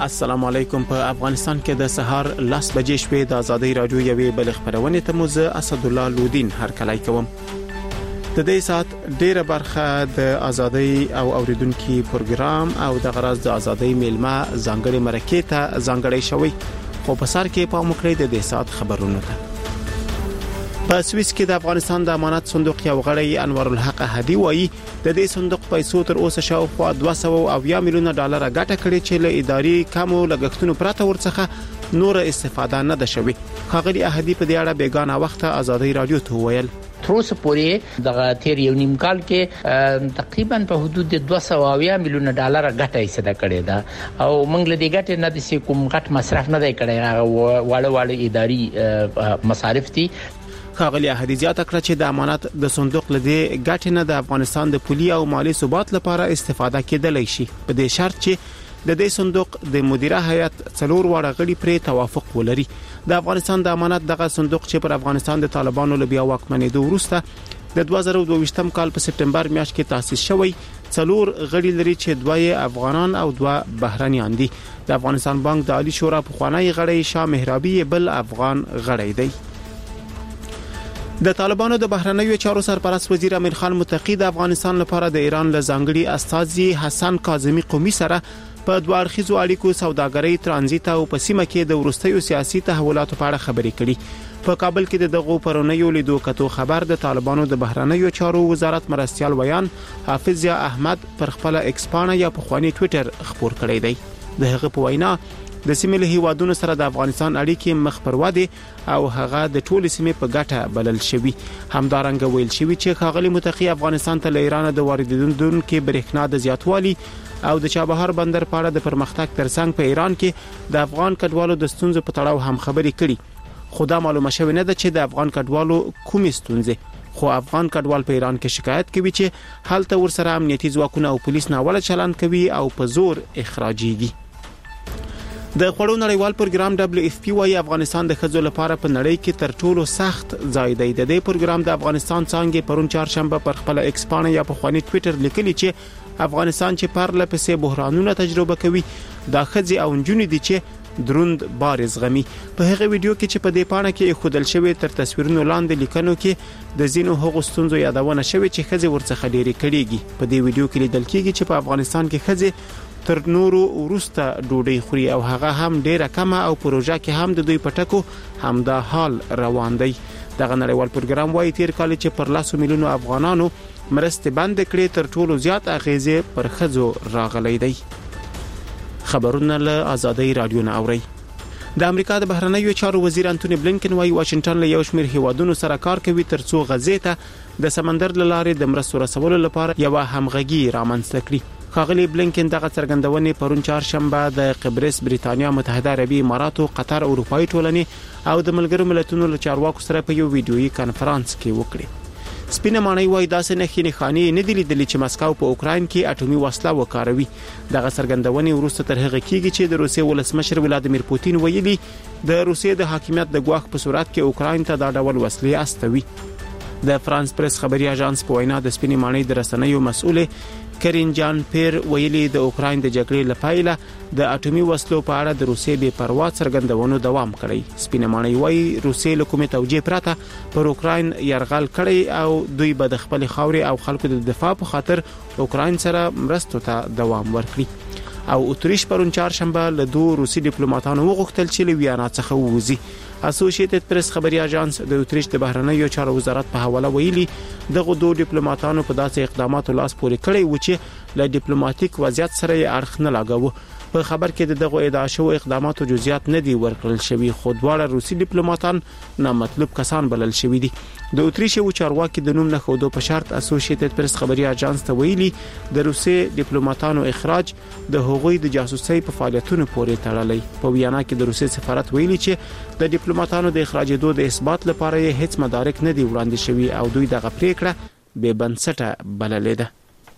السلام علیکم. په افغانستان کې د سهار 10 بجې شپې د ازادي رادیو یوې بل خبرونه ته موزه اسد الله لودین هر کله کوم. د دې سات ډیره برخه د ازادي او اوریدونکو پروګرام او د غرض د ازادي میلمه ځانګړي مرکه ته ځانګړي شوی خو په سر کې په مکرې د دې سات خبرونه ده. په سويس کې د افغانستان د امانت صندوق یو غړی انور الحق هدی وایي د دې صندوق پیسو تر اوسه شاوخوا 200 میلیونه ډالر ګټه کړې چې له اداري کمو لګښتونو پرته ورڅخه نور استفاده نه ده شوې. خاغلی هدی په دې اړه بیگانه وخت ازادي رادیو ته ویل تر اوسه پورې د تیر یو نیم کال کې تقریبا په حدود 200 میلیونه ډالر ګټه یې صدا کړې ده او موږ له دې ګټې نه د کوم غټ مصرف نه دی کړی. واړه اداري مصارف دي. خاغلی هدی زیاته کړه چې د امانت د صندوق لدی ګټه نه د افغانستان د پولي او مالی ثبات لپاره استفاده کېدلی شي په دې شرط چې د دې صندوق د مدیره هیئت څلور واړه غړي پرې توافق ولري. د افغانستان د امانت دغه صندوق چې پر افغانستان د طالبانو لبیا واکمنېدو وروسته د 2022م کال په سپټمبر میاشت کې تاسیس شوی څلور غړي لري چې دوه افغانان او دوه بهرانيان دي. د افغانستان بانک د عالی شورا په خوانی غړي شاه مهرابي بل افغان غړي دی. د طالبانو د بهرنیو چارو سرپرست وزیر امیر خان متقی د افغانستان لپاره د ایران له ځانګړي استازي حسن کاظمی قومي سره په دوه اړخیزو اړیکو سوداګرۍ ترانزیت او په سیمه کې د ورستیو سیاسي تحولاتو په اړه خبرې کړي. په کابل کې دغه پرونیو لیدو کتو خبر د طالبانو د بهرنیو چارو وزارت مرستيال ویان حافظ یا احمد پر خپل ایکس پاڼه یا په خواني ټوئیټر خبر کړی دی. دغه په وینا د سیمې له هیوادونو سره د افغانستان اړیکې مخ پر وده او هغه د ټول سیمې په ګټه بلل شوی. همدارنګه ویل شوی چې خاغلی متقی افغانستان ته له ایران د واردونکو برېښنا د زیاتوالي او د چابهار بندر په اړه د پرمختګ ترڅنګ په ایران کې د افغان کډوالو د ستونزو په تړاو هم خبرې کړي. خدا معلومه شوی نه ده چې د افغان کډوالو کومې ستونزې خو افغان کډوال په ایران کې شکایت کوي چې هلته ورسره امنیتي ځواکونه او پولیس ناوړه چلند کوي او په زور اخراجيږي. د خوړو نړیوال پروګرام WFP وايي افغانستان د خځو لپاره په نړۍ کې تر ټولو سخت ځای دی. د دې پروګرام د افغانستان څنګه پرون چهارشنبه پر خپل ایکس پاڼه یا په خواني ټوئیټر لیکلي چې افغانستان چې پرله پسې بحرانونه تجربه کوي دا خځې او نجونې دي چې دروند بار زغمي. په هغه ویډیو کې چې په دې پاڼه کې خودل شوی تر تصویرونو لاندې لیکنو کې د زینو هغو ستونزو یادونه شوی چې خځې ورڅخه ډېری کړيږي. په دې ویډیو کې لیدل کېږي چې په افغانستان کې خځې تر نورو ورسته ډوډۍ خوري او هغه هم ډیره کمه او پروژه کې هم د دوی پټکو هم دا حال روان دی. دغه نړیوال پروګرام وايي تیر کال چې پر 100 میلیونو افغانانو مرسته بند کړي تر ټولو زیات اغیزه پر خځو راغلي دی. خبرونه له ازادي رادیو نه اوري. د امریکا د بهرنیو چارو وزیر انټونی بلینکن وايي واشنگټن له یو شمېر هیوادونو سره کار کوي ترڅو غزې ته د سمندر لارې د مرستو رسولو لپاره یو همغږي رامنځته کړي. خاغلی بلینکن دغه څرګندونې پرون چهارشنبه د قبرس بریتانیا متحده عربی امارات او قطر اروپאי ټولنې او د ملګرو ملتونو له چارواکو سره په یو ویډیويي کانفرنس کې وکړي. سپینه مانی وای داسې نښې نه دي لیدلې چې مسکو په اوکراین کې اټومي وسله وکاروي. دغه څرګندونې وروسته تر هغه کېږي چې د روسیې ولسمشر ولادیمیر پوتین ویلي د روسیې د حاکمیت د ګواښ په صورت کې اوکراین ته دا ډول وسلې استوي. د فرانس پریس خبري اژانس په وینا د سپینې مانی د رسنیو مسؤل کرین جان پیر ویلي د اوکراین د جګړې لپاره د اټومي وسلو په اړه د روسیې بې پروا څرګندونو دوام کړی. سپینه مانی وایي روسیې له کومې توجیه پرته پر اوکراین يرغل کړی او دوی به د خپل خاورې او خلکو د دفاع په خاطر اوکراین سره مرستو ته دوام ورکړي. او اتریش پرون چهارشنبه له دوه روسي ډیپلوماټانو وغوښتل چې له ویانا څخه ووځي. اسوسییټډ پریس خبري اژانس د اتریش د بهرنیو چارو وزارت په حواله ویلي دغه دوه ډیپلوماټانو په داسې اقداماتو لاس پورې کړی و چې له ډیپلوماټیک وضعیت سره یې اړخ نه لګاوه. په خبر کې دغه ادعا شو اقداماتو جزئیات نه دي ورکړل شوی خو دواړه روسي ډیپلوماټان نامطلوب کسان بلل شوی دي. د اتریش یو چارواکي د نوم نه خودو په شرط اسوسییټډ پریس خبري اژانس ته ویلي د روسي ډیپلوماټانو اخراج د هغوی د جاسوسۍ په فعالیتونو پورې تړلی. په ویانا کې د روسي سفارت ویلي چې د ډیپلوماټانو د اخراجېدو د اثبات لپاره هیڅ مدارک نه دی وړاندې شوی او دوی دغه پریکړه بې بنسټه بللې ده.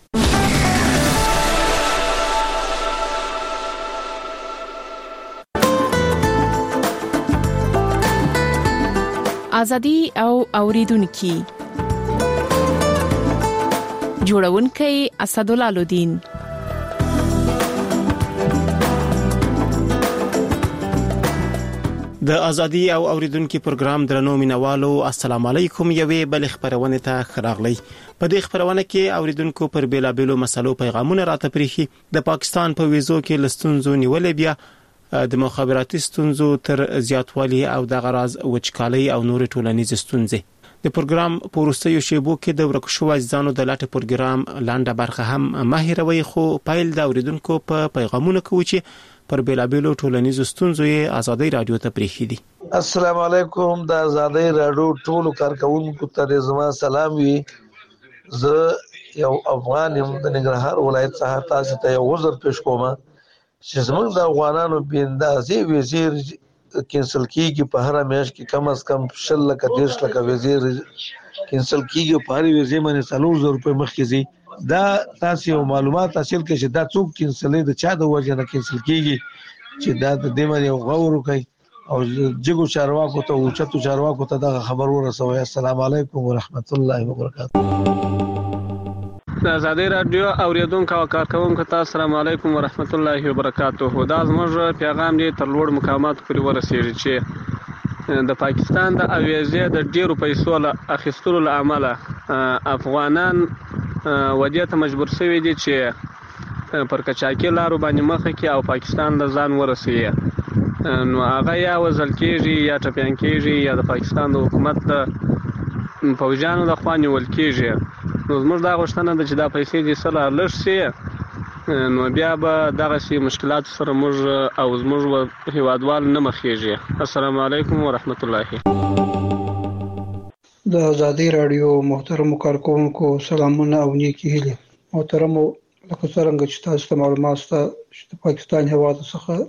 ازادي او اوریدونکو جوړونکي اسد الله لودین د ازادي او اوریدونکو پروګرام درنو مینوالو السلام علیکم یوې بل خبرونه ته خراغلی په دې خبرونه کې اوریدونکو پر بیلابیلو مسلو پیغامونه راته پریخي د پاکستان په ویزو کې لستونزو نیولې بیا د مخابراتي ستونزو تر زیاتوالي او د غراز وچکالي او نور ټولنیز ستونزې د پروګرام پورستیو شیبو کې د ورکشو ځانو د لاټ پروګرام لاندې برخه هم ماهروي خو پایل د اوریدونکو په پیغامونه کې چې پر بیلابیلو ټولنیزو ستونزو یې ازادي رادیو ته پریخي دي. السلام علیکم د ازادي رادیو ټولو کارکونکو ته زما سلام وي. زه یو افغان یم د ننګرهار ولایت څخه تاسو ته یو عذر پیش کوم چې زموږ د افغانانو بیندازي وزیر کینسل کیږي په هر میاشت کې کم از کم 10 لک 10 لک وزیر کینسل کیږي په هر وزیر باندې 300 روپے مخکې زی دا تاسو معلومات حاصل کړئ چې دا څوک کینسلې د چا د وجه نه کینسل کیږي چې دا د دې باندې غور وکړي او جګو چارواکو ته او چتو چارواکو ته دا خبر ورسوي. السلام علیکم ورحمت الله وبرکاته. د ازادي رادیو اوریدونکو او کارکونکو ته السلام علیکم ورحمت الله وبرکاته. دا زموږ پیغام دی تر لوړ مقامات پورې ورسیږي چې د پاکستان د اویزې د ډیرو پیسو له اخیستلو لامل افغانان ودې ته مجبور شوي دي چې پر کچاکي لارو باندې مخه کې او پاکستان د ځان ورسوي. نو هغه یا وزل کېږي یا ټپیان کېږي یا د پاکستان د حکومت د فوجانو د خوا نیول کېږي. نو زموږ دا غوښتنه ده چې دا پیسې دې سره لږ شي نو بیا به دغسې مشکلات سره موږ او زموږ هیوادوال نه مخېږي. السلام علیکم ورحمت الله. د ازادي رادیو محترم کارکونکو سلامونه او نیکی هیلې. محترم لکه څنګه چې تاسو ته معلومات شته چې د پاکستان هیواد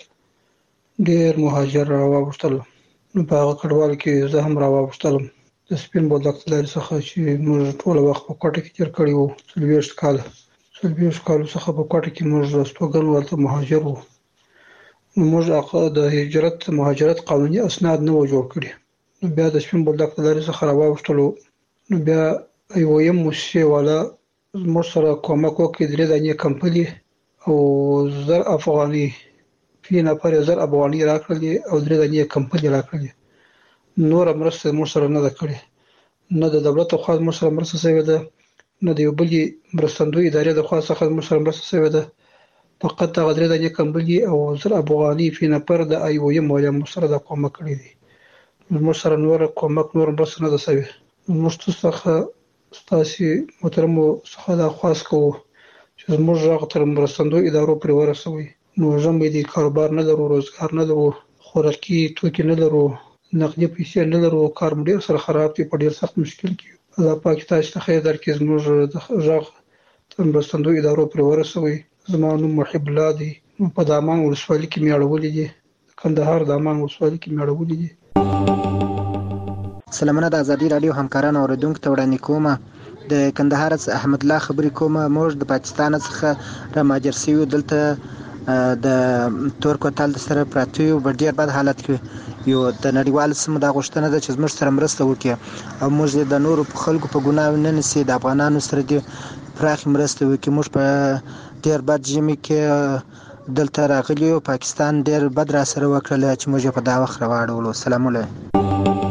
څخه ډېر مهاجر راوښتل نو په هغه کډوال کې زه هم راوښتلم د سپین بولدک لارې څخه چې موږ ټول وخت په کوټه کې تیر کړی وو 40 کال څخه په کوټه کې موږ راستوګل ولته مهاجر وو. موږ هغه د هجرت مهاجرت قانوني اسناد نه و جوړ کړی. نو بیا د سپین بولدک لارې څخه راوښتلو نو بیا یو یم مؤسسې والا موږ سره کومک وکړي 3 دانې کمپنی او 1000 افغاني فی نفر 1000 افغاني راکړلې او 3 دانې کمپنی راکړلې. نور مرسته موږ سره نه کړې نه د دولت خو موږ سره مرسته شوی ده نه د یو بل مرستندوی ادارې د خوا څخه موږ سره مرسته شوی ده. فقط هغه 3 دانې کمپنی او 1000 افغاني فی نفر د ایو یم ولا موږ سره د کومک کړی دي. موږ سره نور کومک نور مرسته نه ده شوی. موږ څخه ستاسو محترم څخه دا خواست کوو چې موږ هغه تر مرستندوی ادارو پرې ورسوي. نو زموږ د کاروبار نه لرو روزګار نه لرو خوراکي توکي نه لرو نقدي پیسې نه لرو کار ډیر سره خراب دي په ډیر سخت مشکل کې. الله پاک تاسو ته خیر درکړي. زموږ د ژغ تر مرستندوی ادارو پرې ورسوي. زما نوم محب الله دی په دامان ولسوالۍ کې میاړولې دي کندهار دامان ولسوالۍ کې میاړولې دي. سلامونه د ازادي رادیو همکارانو اوریدونکو ته وړاندې کوم د کندهار څخه احمد الله خبرې کوم. موږ د پاکستان څخه را مهاجر شوي دلته د تور کوتل سره پراته یو ډېر بد حالت کې یو د نړیوال سیمو د غوښتنه ده چې زموږ سره مرسته وکړي او موږ د نورو خلکو په ګناه نه نسی د افغانانو سره د پراخ مرسته وکړي. موږ په ډېر بد ژمي کې دلته راغلي او پاکستان ډېر بد را سره وکړل چې موږ په دا وخت راوړلو. سلام علیکم.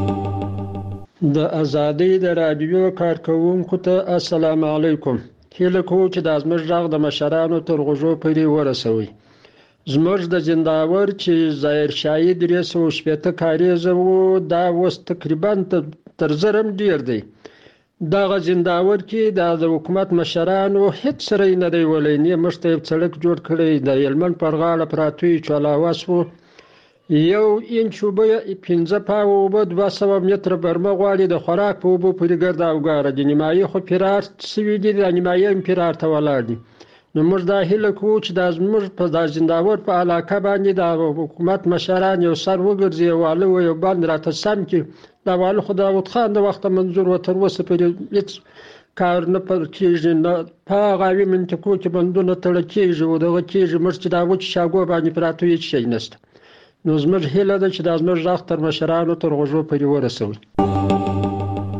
د ازادي د رادیو کارکونکو ته السلام علیکم. هیله کوم چې د زموږ غږ د مشرانو تر غوږو پورې ورسوي. زموږ د زنداور چې ظاهر شاهي 380 کاریزه وو دا اوس تقریبا تر زرم ډیر دی. دغه زنداور کې د حکومت مشرانو هیڅ سره نه دی ولې نه مشته سړک جوړ کړی د هلمند پر غاړه پراته چالاواس وو یو انچ وبه 15 پاو وبه 200 متر برمه غواړي د خوراک په وبو پورې ګرد او ګاره د نیمایي خو پیرار سوي دي د نیمایي پیرار ته ولاړ دي. نو موږ دا هیله کوو چې د زموږ په د زنداور په علاقه باندې د حکومت مشران یو سر وګرځي والو یو باندې راته سم کې دا والو خداوت خان د وخت منظور وتر وسه په هیڅ کار نه پر کېږي نه په غاوی منطقو کې بندونه تړل کېږي او دغه کېږي موږ چې دا وچ شاګو باندې پراته هیڅ شي نشته. نو زموږ هیله ده چې د زموږ غږ تر مشرانو تر غوږو پورې ورسوي.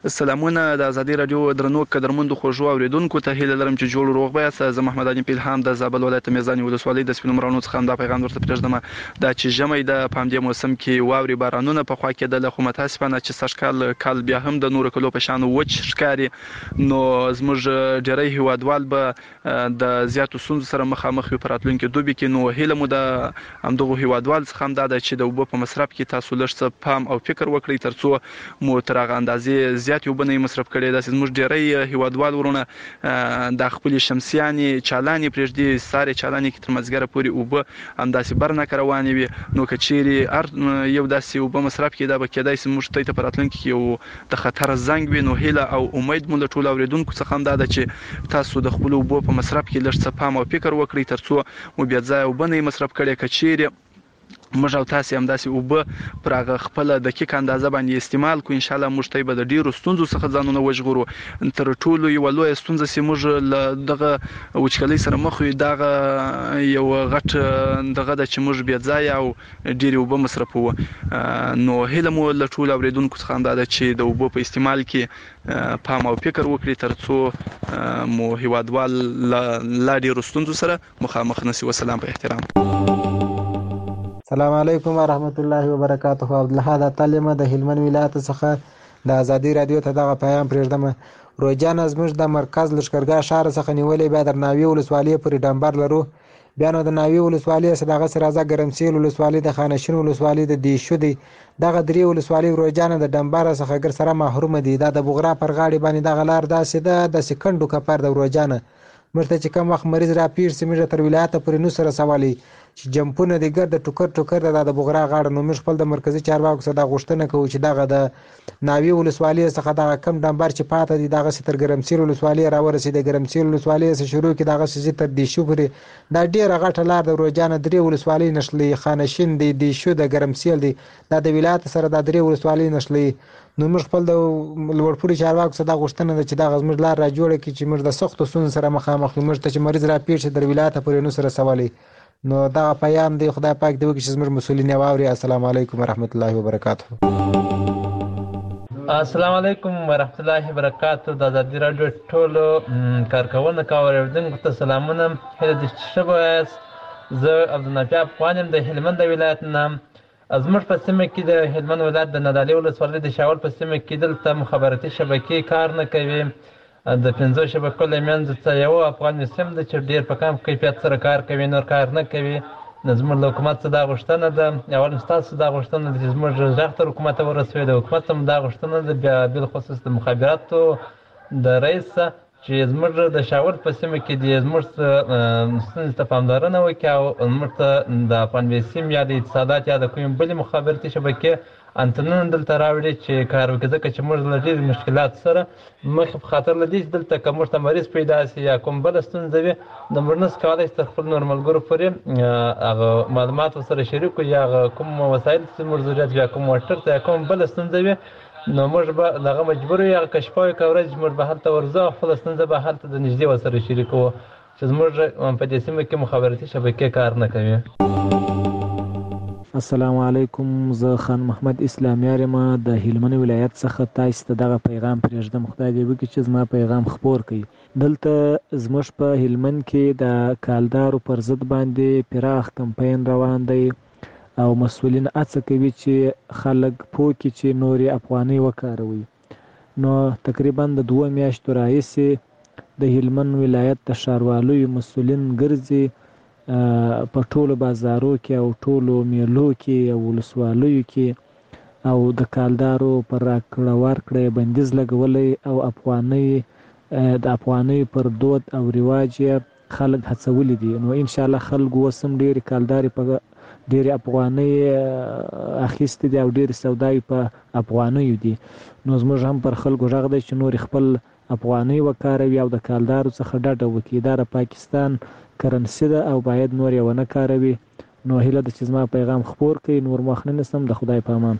سلامونه د ازادي رادیو درنو قدرمندو خوږو اوریدونکو ته هیله لرم چې جوړ روغ بیاست. زه محمد علي پیلهام د زابل ولایت میزان ولسوالۍ د سپینو مرانو څخه دا پیغام ورته پرېږدم دا چې ژمی د پامدې موسم کې واوري بارانونه په خوا کې د خو متاسفانه چې سږکال کال بیا هم د نورو کلو په شان وچ ښکاري، نو زموږ ډېری هیوادوال به د زیاتو ستونزو سره مخامخ وي په راتلونکي دوبي کې. نو هیله مو د همدغو هیوادوال څخه هم دا ده چې د اوبو په مصرف کې تاسو لږ څه پام او فکر وکړئ ترڅو مو تر هغه اندازې زیات اوبه نه مصرف کړي. داسې زموږ ډېری هیوادوال ورونه د خپلې شمسیانې چالانې پرېږدي، سارې چالانې کې تر مازدیګره پورې اوبه همداسې برنکه روانې وي. نو که چیرې هر یو داسې اوبه مصرف کړي دا به کېدای شي موږ ته په راتلونکي کې یو د خطر زنګ وي. نو هیله او امید مو له ټولو اوریدونکو څخه هم دا ده چې تاسو د خپلو اوبو په مصرف کې لږ څه پام او فکر وکړئ ترڅو مو بې ځایه اوبه نه مصرف کړي. که چیرې موږ او تاسو هم داسې اوبه پر هغه خپل دقیق اندازه باندې استعمال کو، ان شاء الله موږ ته به د ډیرو ستونزو څخه ځانونه وژغورو. تر ټولو یو لوی ستونزه چې موږ دغه وچکلۍ سره مخ یو دغه یو غټ دغه د چې موږ بیا ځای او ډیرو اوبه مصرفوو. نو هیله مو له ټولو اوریدونکو څخه دا ده چې د اوبو په استعمال کې پام او فکر وکړي ترڅو مو هیوادوال لا ډیرو ستونزو سره مخامخ نشي. والسلام په احترام. السلام علیکم ورحمت الله وبرکاته. عبدالحد تعلیم د هلمند ولایت څخه د ازادي رادیو ته دغه پیغام پرېږدم. روجان زموږ د مرکز لښکرګاه ښار څخه نیولې بیا در ناوې ولسوالۍ پورې ډمبر لرو. بیا نو د ناوې ولسوالۍ دغه سره راځه ګرمسیل ولسوالۍ د خانشین ولسوالۍ د دیشو دی دغه درې ولسوالۍ روجان د ډمبر څخه ګر سره محروم دي. دا د بغرا پر غاړې باندې دغه لار داسې ده د سکندو کپر د روجان مرته چې کوم وخت مریض را پیر سیمه تر ولایت پورې نو سره سوالي چې جمپونه د ګرد ټوکر د بغرا غاړه. نو موږ خپل د مرکزی چارواکو سره د غوښتنه کوو چې دغه د ناوې ولسوالۍ څخه دغه کم ډمبر چې پاته دي دغه ستر ګرمسیر ولسوالۍ را ورسېد. ګرمسیر ولسوالۍ څخه شروع کې دغه تر دیشو پورې دا ډیره غټه لار د روجان درې ولسوالۍ نشلې خانشین دی دیشو د ګرمسیل دی دا د ولایت سره د درې ولسوالۍ نشلې. نو موږ خپل د لوړپوړي چارواکو سره د غوښتنه ده چې دغه زموږ لار را جوړه کړي چې موږ د سختو ستونزو سره مخامخ یو. موږ ته چې مریض را پېښ شي در ولایت پورې نو سره سوالي. نو دغه پیغام دی خدای پاک دی وکړي چې زموږ مسؤلین یې واوري. السلام علیکم ورحمت الله وبرکاته. السلام علیکم ورحمت الله وبرکاته. د ازادي رادیو ټولو کارکوونکو او اوریدونکو ته سلامونه. هیله ده چې ښه به یاست. زه عبدالنافع افغان یم د هلمند ولایت نه. زموږ په سیمه کې د هلمند ولایت د نادعلي ولسوالۍ د شاول په سیمه کې دلته مخابراتي شبکې کار نه کوي. د 5 شبکو له منځ څخه یو افغان سیم د چې ډېر په کم کیفیت سره کار کوي، نور کار نه کوي. زموږ له حکومت څخه دا غوښتنه ده، اول ستاسو دا غوښتنه ده چې زموږ غږ تر حکومت ورسوي. د حکومت هم دا غوښتنه ده بیا بالخصوص د مخابراتو د رئیس چې زموږ د شاول په سیمه کې د زموږ ستونزې ته پاملرنه وکړي او زموږ ته د افغان سیم یا د اتصالات یا د کومې بلې مخابراتي شبکې انتنونه دلته راوړي چې کار وکړي. ځکه چې موږ له ډېرو مشکلاتو سره مخ په خاطر له دې چې دلته که موږ ته مریض پیدا شي یا کوم بله ستونزه وي نو موږ نشو کولی چې تر خپل نور ملګرو پورې هغه معلومات ورسره شریک کړو یا هغه کوم وسایل چې موږ ضرورت یا کوم موټر ته یا کوم بله ستونزه وي نو موږ به دغه مجبور یو هغه کشفه وي که ورځ موږ به هلته ورځو او خپله ستونزه به هلته د نږدې ورسره شریکوو چې زموږ په دې سیمه کې مخابراتي شبکې کار نه کوي. السلام علیکم. زه خان محمد اسلامیار یم د هلمند ولایت څخه تاسو ته دغه پیغام پرېږدم. خدای دې وکړي چې زما پیغام خپور کړي. دلته زموږ په هلمند کې د کالدارو پر ضد باندې پراخ کمپاین روان دی او مسؤلین هڅه کوي چې خلک پوه کړي چې نورې افغانۍ وکاروي. نو تقریبا د 2 میاشتو راهیسې د هلمند ولایت د ښاروالۍ مسؤلین ګرځي په ټولو بازارو کې او ټولو میلو کې او ولسوالیو کې او د کالدارو پر راکړه ورکړه بندیز لګولی او د افغانۍ پر دود او رواج خلک هڅولی دي. نو ان شاء الله خلکو اوس هم ډېرې کالدارې په ډېرې افغانۍ اخیستې دي او ډېرې سوداوي په افغانیو دي. نو زموږ هم پر خلکو غږ دی چې نور خپل افغانۍ وکاروي او د کالدارو څخه ډډه وکړي. دا د پاکستان کرنسي ده او باید نور یې ونه کاروي. نو هیله ده چې زما پیغام خپور کړي. نور مخ نه نیسم. د خدای په امان.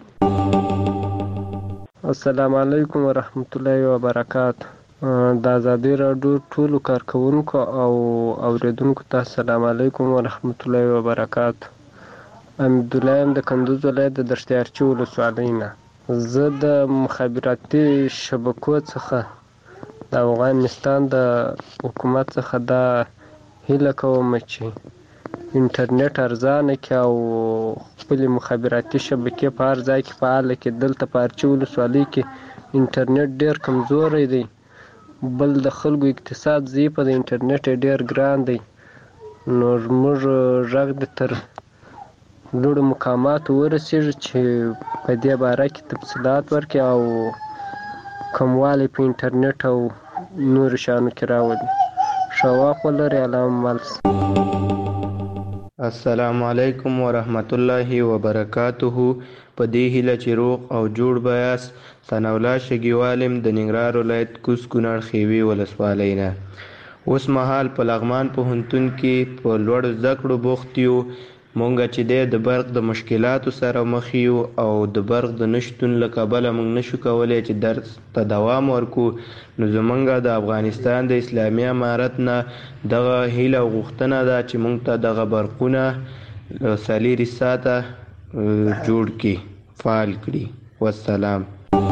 السلام علیکم ورحمت الله وبرکاته. د ازادي راډیو ټولو کارکوونکو او اوریدونکو ته السلام علیکم ورحمت الله وبرکاته. حمید الله یم د کندوز ولایت د دشتیارچي ولسوالۍ نه. زه د مخابراتي شبکو څخه د افغانستان د حکومت څخه دا هیله کوم چې انټرنیټ ارزانه کړي او خپل مخابراتي شبکې په هر ځای کې فعاله کړي. دلته په ارچي ولسوالۍ کې انټرنیټ ډیر کمزوری دی، بل د خلکو اقتصاد ضعیف دی، انټرنیټ ډیر ګران دی. نو زموږ غږ د تر لوړو مقاماتو ورسېږي چې په دې باره کې تفصیلات ورکړي او کموالی په انټرنیټ او نورو شیانو کې راولي. ښه وخت ولرئ. علامه مالس. السلام علیکم ورحمت الله وبرکاته. په دې هیله چې روغ او جوړ بیاست. ثناءالله شګیوالم د ننګرهار ولایت کوز کونړ خیوي ولسوالۍ نه. اوس مهال په لغمان پوهنتون کې په لوړو زده کړو بوخت یو. مونږ چې د برق د مشکلاتو سره مخ یو او د برق د نشتون له کبله مونږ نشو کولی چې درس ته دوام ورکو. نو زمونږ د افغانستان د اسلامي امارت نه دغه هیله او غوښتنه ده چې مونږ ته دغه برقونه څلېرې ساعته جوړ کړي، فعال کړي. والسلام.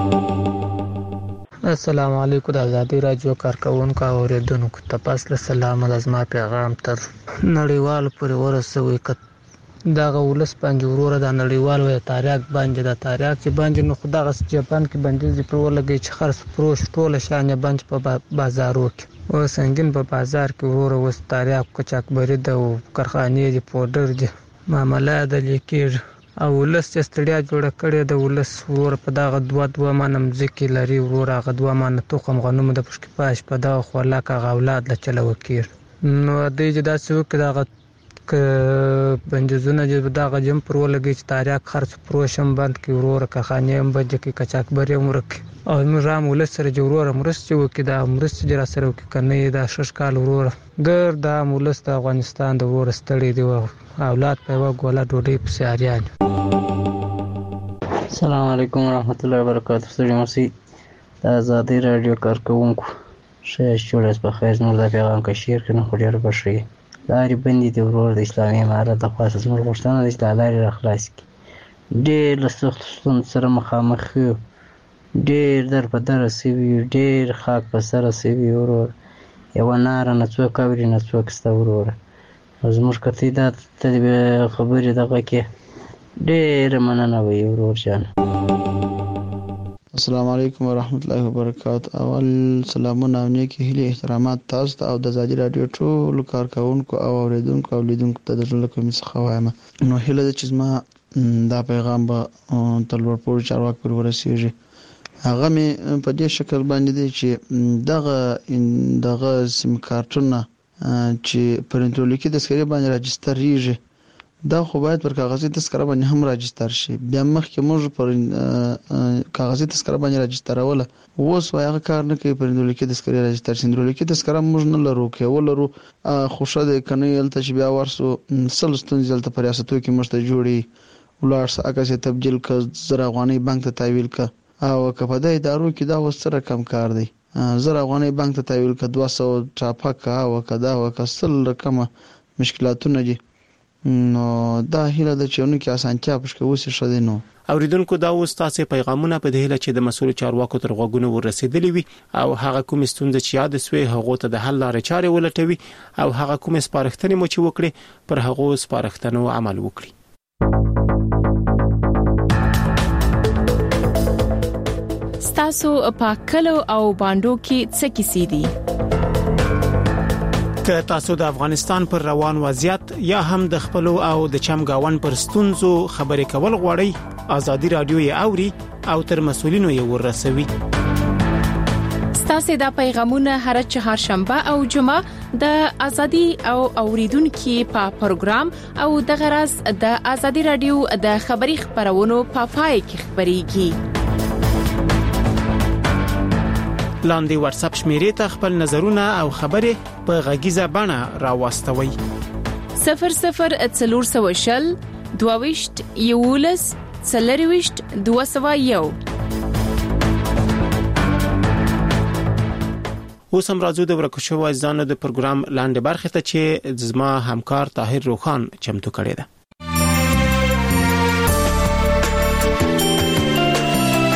السلام علیکم. د ازادي راډیو کارکونکو او اوریدونکو ته پاس له سلام د زما پیغام تر نړیوالو پورې ورسوي. دغه ولس باندې وروره د نړیوال وی تاریخ باندې د تاریخ چې باندې نو خدای غس جاپان کې باندې د پرو لګي چې خرڅ پروش ټوله شان باندې په بازارو کې او سنگین په بازار کې وروره وس تاریخ کچاکبري د کارخانې د پودر د معاملات د لیکیر او ولس چې ستړیا جوړه کړې د ولس وروره په دغه دوه مانم ځکه لري وروره غ دوه مان توخم غنوم د پښکې پاش په دغه خلاک غولاد ل چلو کیر. نو د دې د څو کې دغه بندیزونه چې دغه جم پر ولګي چې تاریخ خرڅ پروشم بند کې وروره کارخانې هم بند کې کچاکبري مرک او موږ رام ولس سره جوړوره مرسته وکړي. دا مرسته جرا سره وکړي کنه دا شش کال وروره ګر دا ولس د افغانستان د وروره ستړي دی اولاد په وګوله ډوډۍ په سیاریان. السلام علیکم ورحمت الله وبرکاته. سړي مرسي د ازادي رادیو کارکونکو ښه جوړه په خیر نور د پیغام کا شیر کنه خو ډیر بشي لارې بندي د ورور د اسلامي امارت د خاص زموږ غوښتنه د لارې راخلاص کړي. ډېر له سختو ستونزو سره مخامخ یو، ډېر در په دره سوي، ډېر خاک په سره سوي ورور. یوه ناره نه څوک اوري نه څوک سته وروره. زموږ کتۍ دا خبرې دغه کې ډېره مننه وي ورور جان. السلام علیکم ورحمت الله وبرکاته. اول سلامونه او نیکی هیلې احترامات تاسو ته او د ازادي راډیو ټولو کارکونکو او اوریدونکو او لیدونکو ته د زړه له کومې څخه وایم. نو هیله ده چې زما دا پیغام به تر لوړ پوړو چارواکو پورې ورسیږي. هغه مې په دې شکل باندې دی چې دغه سیم کارتونه چې په الکترونیکي تذکرې باندې راجستریږي دا خو باید پر کاغذي تذکره باندې هم راجستر شي. بیا مخکې موږ پر کاغذي تذکره باندې راجستروله، اوس هغه کار نه کوي. پر الکترونیکي تذکره راجستر شي. الکترونیکي تذکره موږ نه لرو، کې ولرو خوشا د کنه یلته چې بیا ورسو سلستون ځلته پر ریاستو کې موږ ته جوړي ولارس اکه تبديل ک زر افغاني بانک ته تحویل ک او که په دې ادارو کې دا وسره کم کار دی. زر افغاني بانک ته تحویل ک 200 چاپه کا او کدا او کسل رقم مشکلاتونه دي. نو دا هیله د چونو کې اسانتیا پښکه وسی شوه. نو اوریدونکو دا اوس تاسو پیغامونه په دې هیله چې د مسؤل چارواکو تر غوږونو ورسېدلې وي او هغه کوم ستونزې چې یاد سوي هغه ته د حل لارې چارې ولټوي او هغه کوم سپارښتنې مو چې وکړي پر هغه سپارښتنو عمل وکړي. ستاسو پاکلو او باندو کې څه کیسې دي؟ که تاسو د افغانستان پر روان وضعیت یا هم د خپل او د چمګاون پر ستونزو خبرې کول غواړئ، ازادي رادیو یې اوري او تر مسؤلینو یې ورسوي. ستاسو د پیغامونه هر چهارشنبه او جمعه د ازادي او اوریدونکو په پروګرام او د غرض د ازادي رادیو د خبري خبرونو په پای کې خبريږي. لاندې واتس اپ شمیرې ته خپل نظرونه او خبرې په غږیزه بڼه راوستوي. 0040 22 یولس 40 201. اوس هم راځو د ورکشو ځانو د پروګرام لاندې برخه ته چې زما همکار طاهر روخان چمتو کړی دی.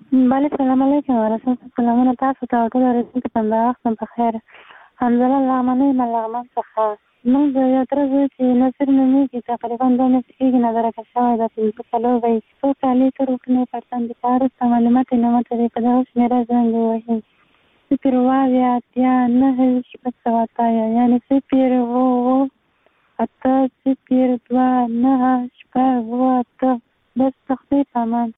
بله سلام علیکم ورحمت سلامونه تاسو ته ټول ورته په وخت په خیر الحمدلله لغمنه ملغمن څخه موږ یو تر څو چې نصر نومي کې تقریبا 2 میاشتې کې نظر کښه دا په کلو وي څو کالي تر وکنه پرتن د پاره معلومات نه مته په دغه شمیره څنګه وایي سپیر واویا تیا نه شپږ یعنی سپیر وو اته سپیر 2 نه شپږ وو اته بس تخفیف امان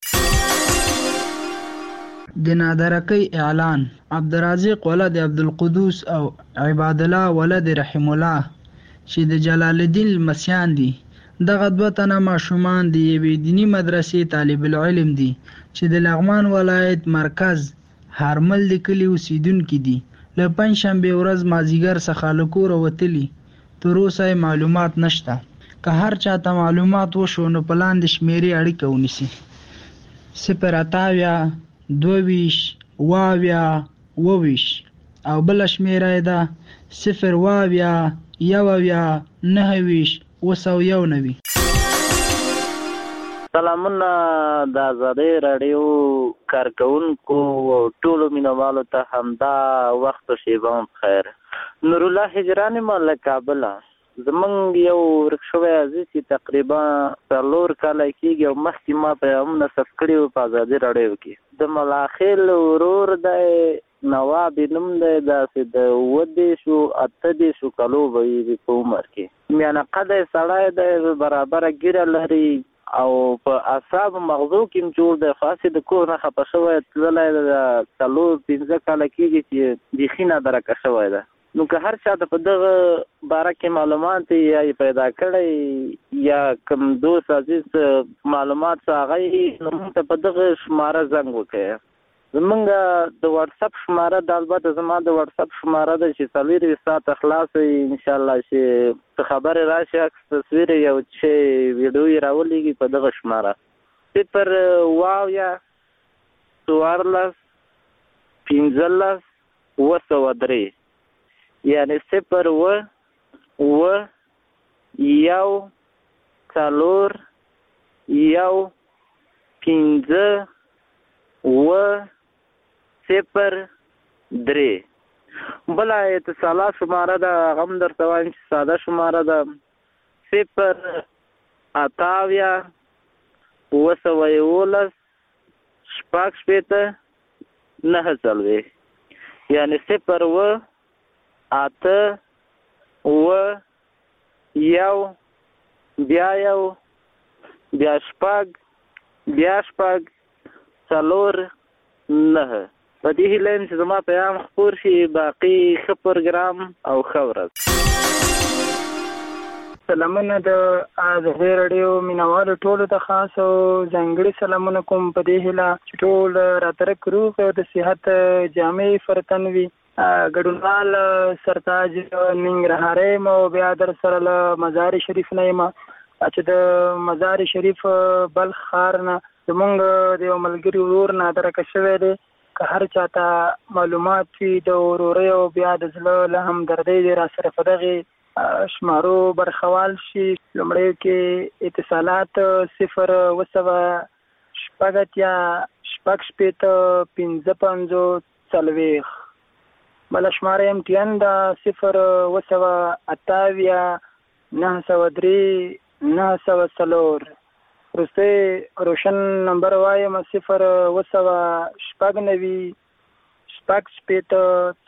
د نادرکی اعلان عبدالرزاق ولد عبدالقدوس او عباد الله ولد رحم الله چې د جلال الدین المسیان دي دغه دوه تنه ماشومان د یوې دینی مدرسې طالب العلم دي چې د لغمان ولایت مرکز هرمل د کلي اوسیدونکي دي له پنځشنبې ورځ مازیګر څخه له کوره وتلي تر اوسه معلومات نشته که هر چاته معلومات وشو نو په لاندې شمیرې اړیکه ونیسي 0 22 واویا وویش او بل شمیره ده 0 واویا یوویا نهویش وسو نوی. سلامونه د آزادۍ رادیو کارکونکو او ټولو مینوالو ته همدا وخت شیبان خیر. نور الله هجرانی مال کابل زمونږ یو ورکشوی عزیز چې تقریبا 4 کاله کېږي او مخکې ما پیغامونه ثبت کړي وو په ازادي راډیو کې د ملاخیل ورور دی نواب نوم دی داسې د 28 کالو به یې په عمر کې میانه قده سړی دی برابره ګیره لري او په اعصاب مغزو کې جوړ دی خاصې د کور نه خفه شوی تللی د 4-5 کاله کېږي چې بیخي نادرکه شوی ده. نو که هر چا د په دغه باره کې معلومات یا پیدا کړی یا کوم دوست عزیز معلومات هغه نو موږ ته په دغه شماره زنګ وکړئ. زمونږ د واتساپ شماره د البته زما د واتساپ شماره ده چې 4 ساعت خلاص انشاءالله چې څه خبرې راشي عکس تصویر یو چې ویډیو راولېږي په دغه شماره 0 واویا 14 15 وسو3 یعنی 0 و یو 4 یو 15 و 0-3 بلا اتصالات شماره ده غم در توان چې ساده شماره ده 0 اتاویا وسویولس شپاک شپیته نه څلوي یعنی 0 و اته و یو بیا شپاک بیا شپاک 4 نه په دې هیله چې زما پیغام خپور شي باقي ښه پروګرام او ښه ورځ. سلامونه د آزادۍ راډیو مینوالو ټولو ته خاص او ځانګړي سلامونه کوم په دې هیله چې ټول راترک روغ او د صحت جامع فرتن وي. ګډونوال سرتاج ننګرهاري مو بیا در سره له مزار شریف نه یم چې د مزار شریف بلخ ښار نه زمونږ د یو ملګري ورور نادرکه شوی دی که هر چاته معلومات وي د ورورۍ او بیا د زړه له همدردۍ دی را سره په دغې شمارو برخوال شي. لومړی کې اتصالات 0 وسوه شپږ شپږ شپېته 55 بله شماره MTN ده 0 وسوه اتاویا 903 904 وروستی روشن نمبر وایم 0 وسوه شپږ نوي شپږ شپېته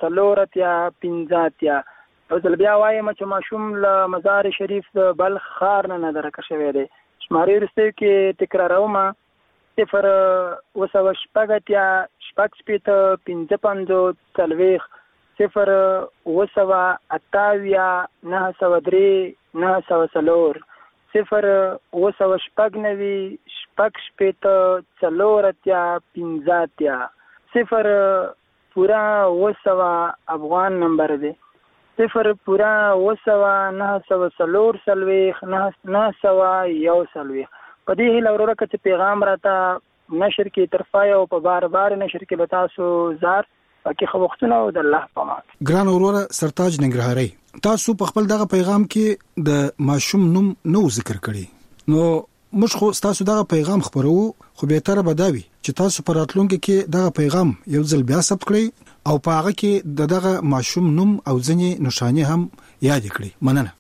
4 او ځل بیا وایم چې ماشوم له مزار شریف د بلخ ښار نه نادرکه شوی دی. شمارې وروستیو کې تکراروم 0 وسوه شپږ شپږ شپېته 55 0 وسوه اتاویا 903 904 0 وسوه شپږ نوي شپږ شپېته 4 0 پورا وسوه افغان نمبر دی 0 پورا وسوه 904 901 په دې هیله وروره که چې پیغام راته نشر کې ترفای او په بار نشر کې به تاسو زار باقي خو وختونه او د الله په امان. ګران وروره سرتاج ننګرهاري تاسو په خپل دغه پیغام کې د ماشوم نوم نو ذکر کړی نو موږ خو تاسو دغه پیغام خبرو خو به تر بداوي چې تاسو پر راتلونکو کې دغه پیغام یو ځل بیا ثبت کړئ او په هغه کې دغه ماشوم نوم او ځنې نشانه هم یاد کړئ. مننه.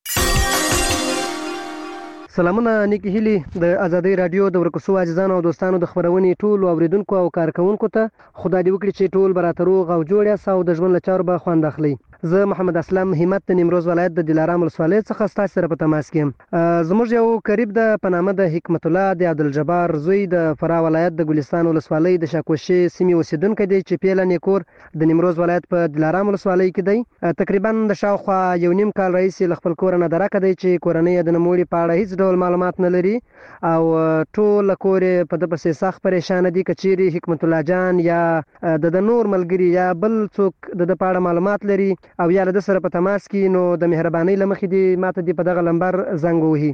سلامونه نیکی هیلی د ازادي رادیو د ورکوسو عزیزانو او دوستانو د خبرونې ټول اوریدونکو او کارکونکو ته خدای دې وکړي چې ټول براتروغ او جوړ یا ساو د ژوند لچار به خوند اخلي. زه محمد اسلام همت د نیمروز ولایت د دلارام ولسوالۍ څخه ستاسو سره په تماس کې زموږ یو قریب د پنامه د حکمت الله د عبدالجبار زوی د فراه ولایت د ګلستان ولسوالۍ د شاکوشي سیمې اوسیدونکو دی چې پیله نیکور د نیمروز ولایت په دلارام ولسوالۍ کې دی. تقریبا د شاوخوا یو نیم کال رئیس ل خپل کور نه درکه دی چې کورنۍ د نموړي په اړه هیڅ ډول معلومات نه لري او ټول کور په د پسې سخت پریشان دي. کچيري حکمت الله جان یا د نور ملګری یا بل څوک د پاړه معلومات لري او یا له سره په تماس کې نو د مهرباني لمخې دی ماته دی په دغه لمبر زنګ وهي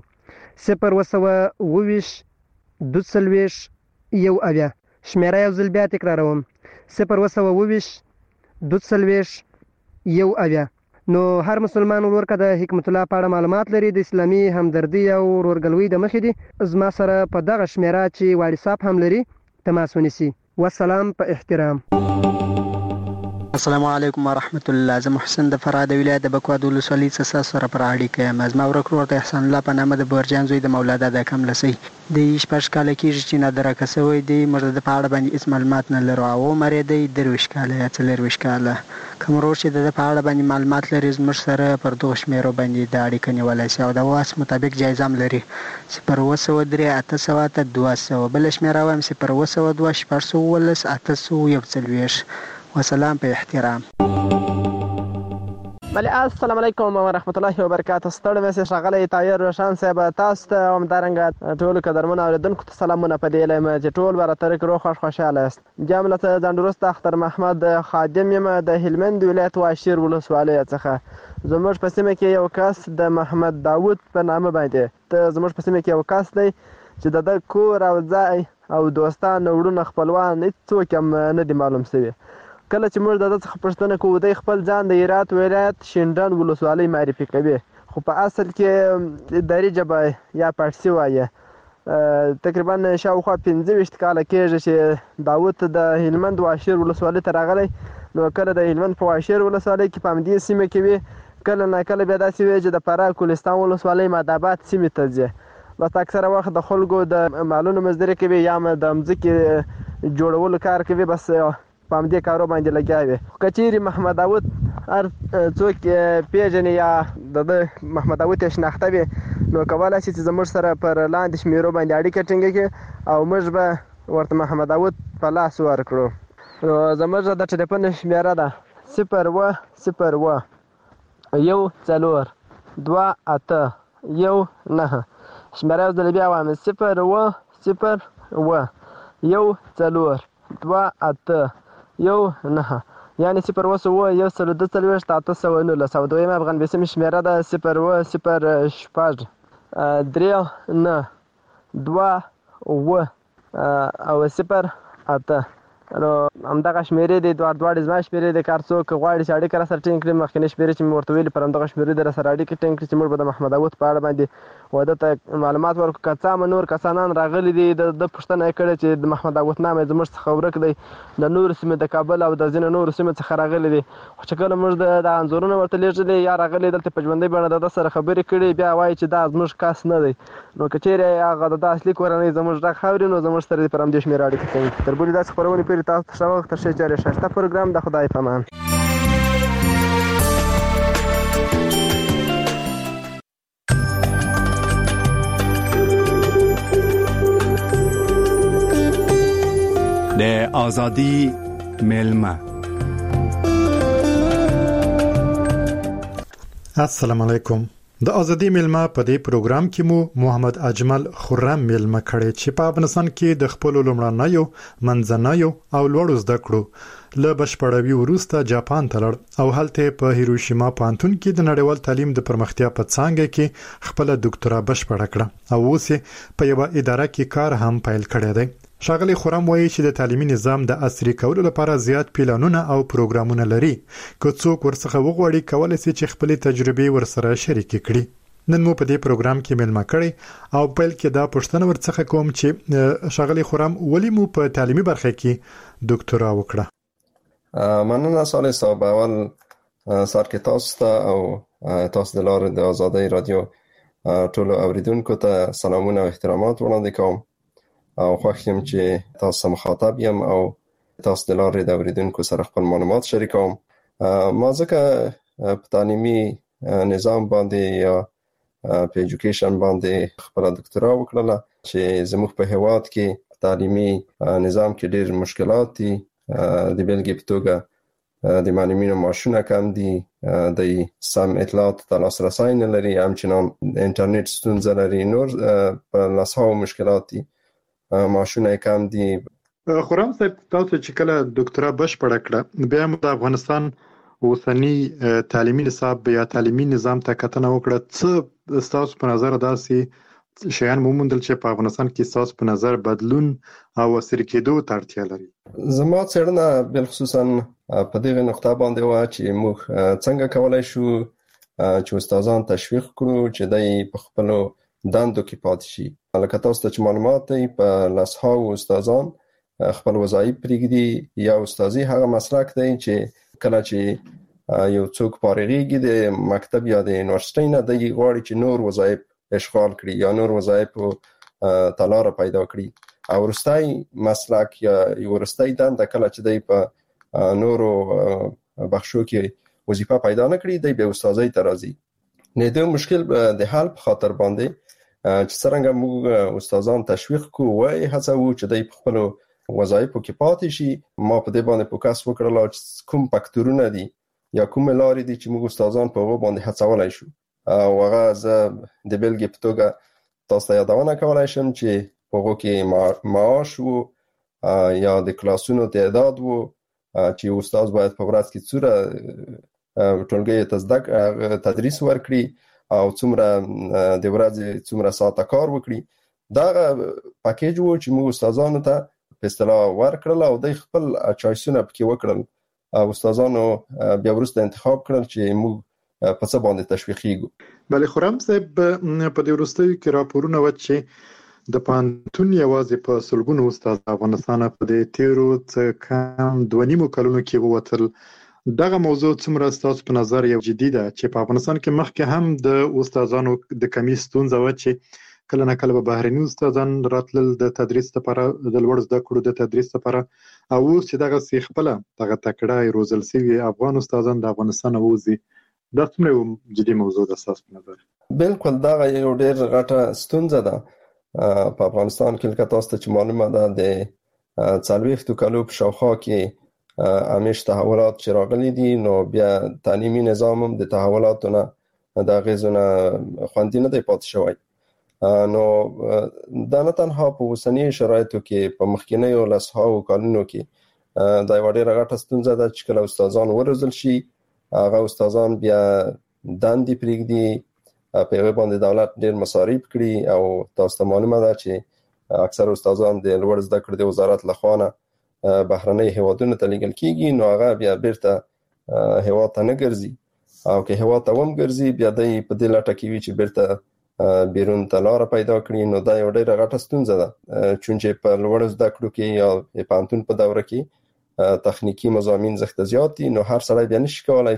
022 دوسلويش یو اویا شمیره یو ځل بیا تکراروم 022 دوسلويش یو اویا. نو هر مسلمان ورکه د حکمت الله په اړه معلومات لري د اسلامي همدردي او ورورګلوي د مخې دی زما سره په دغه شمیره چې واتساپ هم لري تماس ونیسي. والسلام په احترام. السلام علیکم ورحمت الله. زه محسن د فراه د ولایت د بکواد ولسوالۍ څخه سره پر اړیکه یم. زما ورکو ورته احسان الله په نامه د بورجان زوی د مولا د کم لسی د شپږ کال کېږي چې نه درکه سوی دی مرده په اړه باندې هیڅ معلومات نه لرو او مری دی درویش کاله یا څلرویش کاله کوم ورور چې د په اړه باندې معلومات لري زموږ سره پر دوه شمیرو باندې د اړیکه نیولای شي او د واس مطابق جایزه هم لري 0 800 200 بل شمیره وایم 0 200 400 800 وسلام په احترام. بله السلام علیکم ورحمت الله وبرکاته. ستړی مې ښاغلی طاهر روشن صاحب تاسو ته همدارنګه ټولو قدرمنو اوریدونکو ته سلامونه په دې لایم چې ټول به راترک روغ خوش خوشحاله یاست. جامله ته ځانډروست اختر محمد خادم یم د هلمند ولایت واشیر ولسوالۍ څخه. زموږ په سیمه کې یو کس د محمد داود په نامه باندې زموږ په سیمه کې یو کس دی چې د کور او ځای او دوستان وړونه خپلوان هیڅوک هم نه دي معلوم شوي. کله چې موږ د ده څخه پوښتنه کوو دی خپل ځان د هرات ولایت شینډن ولسوالۍ معرفي کوي خو په اصل کې دري ژبه یا پارسي وایي. تقریبا شاوخوا 25 کاله کېږي چې داود د هلمند واشیر ولسوالۍ ته راغلی. نو کله د هلمند په واشیر ولسوالۍ کې په همدې سیمه کې وي کله نه کله بیا داسې وي چې د فراه کولستان ولسوالۍ ماداباد سیمې ته ځي. بس اکثره وخت د خلکو د مالونو مزدوري کوي یا د مځکې جوړولو کار کوي بس په همدې کارو باندې لګیا وي. که چیرې محمد داود هر څوک پیژني یا د محمد داود یې شناخته وي نو کولی شي چې زموږ سره پر لاندې شمیرو باندې اړیکه ټینګه کړي او موږ به ورته محمد داود په لاس ورکړو. نو زموږ د ټلیفون شمیره ده 010 1 4 2 8 1 9 شمیره یو ځل بیا وایم 010 1 4 2 8 9 یعنی 0 1 2 819 او دویم افغان بیسیم شمیره ده 0 0 3 9 2 او 0 8. نو همدغه شمیرې دي دواړه زما شمیرې دي. کار څوک غواړي چې اړیکه راسره ټینګ کړي مخکینۍ شمیرې چې مې ورته ویلي پر همدغه شمیرې دې راسره اړیکه ټینګ کړي چې موږ به د محمد داود په اړه باندې واده ته معلومات ورکړو. که څه هم نور کسانان راغلي دي د پوښتنه یې کړې چې د محمد داود نام یې زموږ څخه ورک دی د نورو سیمې د کابل او د ځینو نورو سیمو څخه راغلي دي. خو چې کله موږ د انځورونه ورته لیږلي یا راغلي دلته په ژوندۍ بڼه د ده سره خبرې کړي بیا وایي چې دا زموږ کس نه دی. نو که چیرې هغه د ده اصلي کورنۍ زموږ غږ اوري نو زموږ سره دې پر همدې شمېره اړیکه کوي. تر بلې داسې خپرونې پورې تاسو ته ښه وخت تر ښې چارې ښایسته پروګرام د خدای په امان. د آزادی میلمه. السلام علیکم. د ازادي میلمه په دې پروګرام کې مو محمد اجمل خرم میلمه کړي چې په افغانستان کې د خپل لومړنیو منځنیو او لوړو زده کړو له بشپړوي وروسته جاپان ته لړ او هلته په هیروشیما پانتون کې د نړیوال تعلیم د پرمختیا په څانګه کې خپل ډاکټرا بشپړه کړه او اوس په یو اداره کې کار هم پیل کړی دی. ښاغلی خرم وایي چې د تعلیمي نظام د عصري کولو لپاره زیات پلانونه او پروګرامونه لري. که څوک ورڅخه وغواړي کولای شي چې خپل تجربې ورسره شریک کړي. نن مو په دې پروګرام کې ملما کړي او پیل کې دا پوښتنه ورڅخه کوم چې ښاغلي خرم ولی مو په تعلیمي برخه کې ډاکټرا وکړه. مننه صالح صاحب. اول سر کې تاسو ته او تاسو د لارې د آزادۍ رادیو ټولو اوریدونکو ته سلامونه او احترامات وړاندې کوم او خوښ یم چې تاسو مخاطب یم او تاسو د لارې د اوریدونکو سره خپل معلومات شریکوم. ما ځکه په تعلیمي نظام باندې یا په ایجوکیشن باندې خپل ډاکټرا وکړله چې زموږ په هیواد کې تعلیمي نظام کې ډېر مشکلات دي. د بیلګې په توګه د معلمینو معاشونه کم دي، د سم اطلاعات ته لاسرسی نه لري، همچنان انټرنیټ ستونزه لري، نور په لاسهاو مشکلات دي، معاشونه کم دي. خرم صاحب تاسو چې کله ډاکټرا بشپړه کړه بیا مو د افغانستان اوسنی تعلیمي نصاب یا تعلیمي نظام ته کتنه وکړه، څه تاسو په نظر داسې شیان موندل چې په افغانستان کې تاسو په نظر بدلون او عصري کېدو ته اړتیا لري؟ زما څېړنه بالخصوصا په دغه نقطه باندې و چې موږ څنګه کولای شو چې استادان تشویق کړو چې دای په خپل دندو کې پاتې شي. لکه تاسو ته چې معلومات دی په لاسهاو استادان خپل وظایف پرېږدي. یا استادي هغه مسلک دی چې کله چې یو څوک فارغېږي د مکتب یا د یونیورسيټۍ نه دی غواړي چې نور وظایف اشغال کړي یا نور وظایف ته لاره پیدا کړي او وروستی مسلک یا وروستی دنده کله چې دی په نورو بخشو کې وظیفه پیدا نه کړي دی بیا استادۍ ته راځي. نه د مشکل د حل په خاطر باندې چې څنګه موږ استادان تشویق کوو وای هڅو چې دی په خپل وظایفو کې پاتې شي. ما په دې باندې فوکس وکړل چې کوم فاکتورونه دي یا کوم لارې دي چې موږ استادان په هغه باندې هڅولای شو او هغه زه د بیلګې په توګه تاسو ته یادونه کولای شم چې په هغه کې معاش وو یا د کلاسونو تعداد وو چې استاد باید په ورځ کې څومره ټولګي ته تدریس ورکړي او څومره د ورځې څومره ساعته کار وکړي. دا پاکیج وو چې موږ استادانو ته په اصطلاح ورکړل او د خپل چوایسونه پکې وکړل او استادانو بیا وروسته انتخاب کړل چې موږ په څه باندې تشویقیږو. بلې خرم صاحب په دې وروستیو کې راپورونه و چې د پانتون یوازې په سلګونو استاد افغانستان په دې تیرو څه کم 2.5 کلونو کې ووتل. دغه موضوع څومره ستاسو په نظر یو جدي ده چې په افغانستان کې مخکې هم د استادانو د کمی ستونزه و چې کله نه کله به بهرني استادان راتلل د تدریس لپاره د لوړ زده کړو د تدریس لپاره او اوس چې دغه سی خپل دغه تکړه روزل سوي افغان استادان د افغانستان ووزي، دا څومره جدي موضوع ده تاسو په نظر؟ بالکل دا یو ډېر غټه ستونزه ده په افغانستان کې. لکه تاسو ته چې معلومه ده د 40 کالو په شاوخوا کې همیش تحولات چې راغلي دي نو بیا تعلیمي نظام هم د تحولاتو نه د اغیزونه خوندي نه دی پاتې شوی. نو دا نه تنها په اوسنی شرایطو کې په مخکینیو لسهاو کلونو کې دا یو ډېره غټه ستونزه ده چې کله استادان وروزل شي هغه استادان بیا دندې پرېږدي، په هغه باندې دولت ډېر مصارف کړي او تاسو ته معلومه ده چې اکثر استادان د لوړ زده کړو د وزارت لخوا نه بهرنۍ هیوادونو ته لیږل کېږي نو هغه بیا بیرته هیواد ته نه ګرځي او که هیواد ته هم ګرځي بیا دی په دې لټه کې وي چې بیرته بیرون ته لاره پیدا کړي. نو دا یو ډېره غټه ستونزه ده چونچې په لوړ زده کړو کې یا پانتون په دوره کې تخنیکی مضامین زخت زیات دي نو هر سړی بیا نشي کولای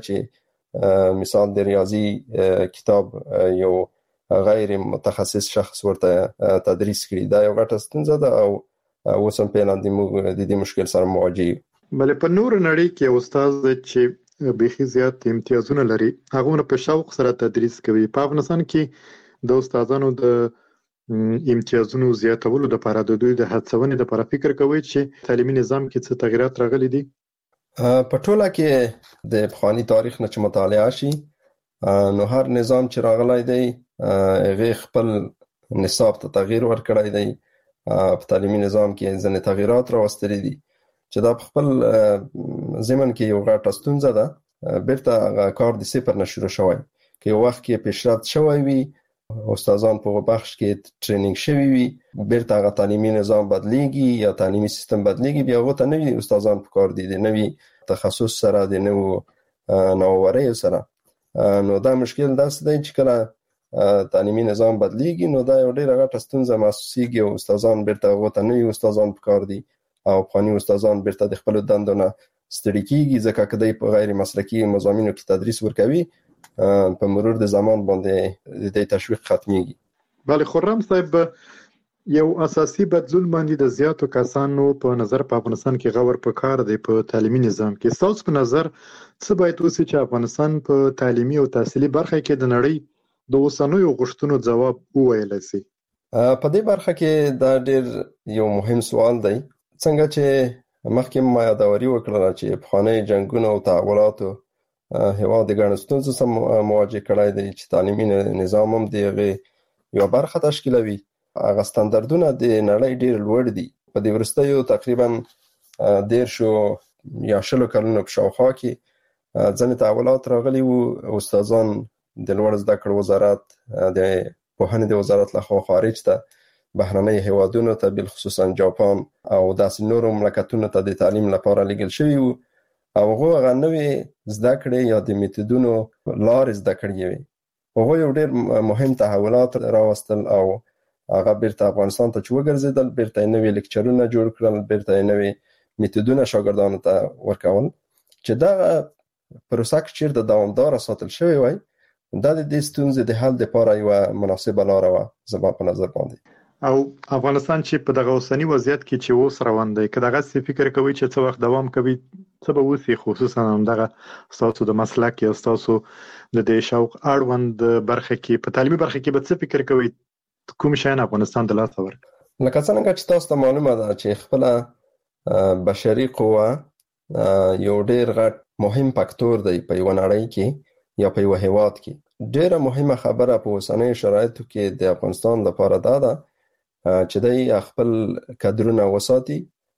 چې مثال د ریاضي کتاب یو غیر متخصص شخص ورته تدریس کړي. دا یو غټه ستونزه ده او اوس هم په لاندې موږ د دې مشکل سره مواجه یو. بلې په نور نړۍ کې استاد چې بيخي زیات امتیازونه لري هغه په شوق سره تدریس کوي. په افغانستان کې د استادانو د امتیازونو زیاتولو لپاره د دوی د هڅونې لپاره فکر کوي چې تعلیمي نظام کې څه تغیرات راغلي دي؟ په ټوله کې د پخوانی تاریخ نه چې مطالعه شي نو هر نظام چې راغلی دی هغه خپل نصاب ته تغییر ورکړی دی. په تعلیمي نظام کې ځینې تغیرات راوستلي دي چې دا په خپل ضمن کې یو غټه ستونزه ده. بیرته هغه کار د صفر نه شروع شوی که یو وخت کې پیشرفت شوی وي استادان په بخش کې ټریننګ شوی وي بیرته هغه تعلیمي نظام بدلیږي یا تعلیمي سیستم بدلیږي بیا هغه ته نوي استادان په کار دي د نوي تخصص سره د نوو نووریو سره. نو دا مشکل داسې دی چې کله تعلیمي نظام بدلیږي نو دا یو ډېر غټه ستونزه محسوسیږي او استادان بیرته غوته نوي استادان پکار دي او افغاني استادان بیرته د خپل دندونه ستړي کیږي ځکه کدی په غیر مسلکي مضامینو کې تدریس ورکوي په مرور د زمان باندې د تشویق ختميږي. بله خرم صاحب یو اساسي بدلون باندې د زیاتو کسانو په نظر په افغانستان کې غور په کار دی په تعلیمي نظام کې. تاسو په نظر څه باید وسی چې افغانستان په تعلیمي او تحصیلي برخه کې د نړۍ د اوسنیو غوښتنو ځواب وویل شي؟ په دې برخه کې دا ډېر یو مهم سوال دی. څنګه چې مخکې ما یادوري وکړه چې پخوانی جنگونو او تحولاتو هوا د ګڼو ستونزو سره مواجه کړای دی چې تعلیمي نظام هم دغه یو برخه تشکیلوي. هغه ستاندردونه د نړۍ ډېر لوړ دي. په دې وروستیو تقریبا 10 یا 20 کلونو په شاوخوا کې ځینې تحولات راغلي وو. استادان د لوړ زده کړو وزارت د پوهنې د وزارت لخوا خارج ته بهرنۍ هیوادونو ته بل خصوصا جاپان او داسې نورو مملکتونو ته د تعلیم لپاره لېږل شوي وو او هغه نوې زده کړې یا د میتودونو لار زده کړې وي. هغه یو ډېر مهم تحولات راوستل او هغه بیرته افغانستان ته وګرځیدل، بیرته نوې لیکچرونه جوړ کړل، بیرته نوې میتودونه شاګردانو ته ورکول چې دا پروسه چې د دوامدار ساتل شوی وای دا د دې ستونزې د حل لپاره یو مناسبه لار و زما په نظر باندې. او افغانستان چې په دغه اوسنی وضعیت کې چې اوس روان دی که دغه څه فکر کوي چې څه وخت دوام کوي څه به وسی خصوصا دغه تاسو د مسلک یا تاسو د دې شوق اړوند برخه کې په تعلیمي برخه کې به څه فکر کوي کوم شان افغانستان د لاس ورک؟ لکه څنګه چې تاسو ته معلومه ده چې خپل بشري قوه یو ډېر غټ مهم فاکتور دی په یو نړۍ کې یا په یو هیواد کې. ډېره مهمه خبره په اوسنۍ شرایطو کې د افغانستان لپاره ده چې دای خپل کادرونه وساتي،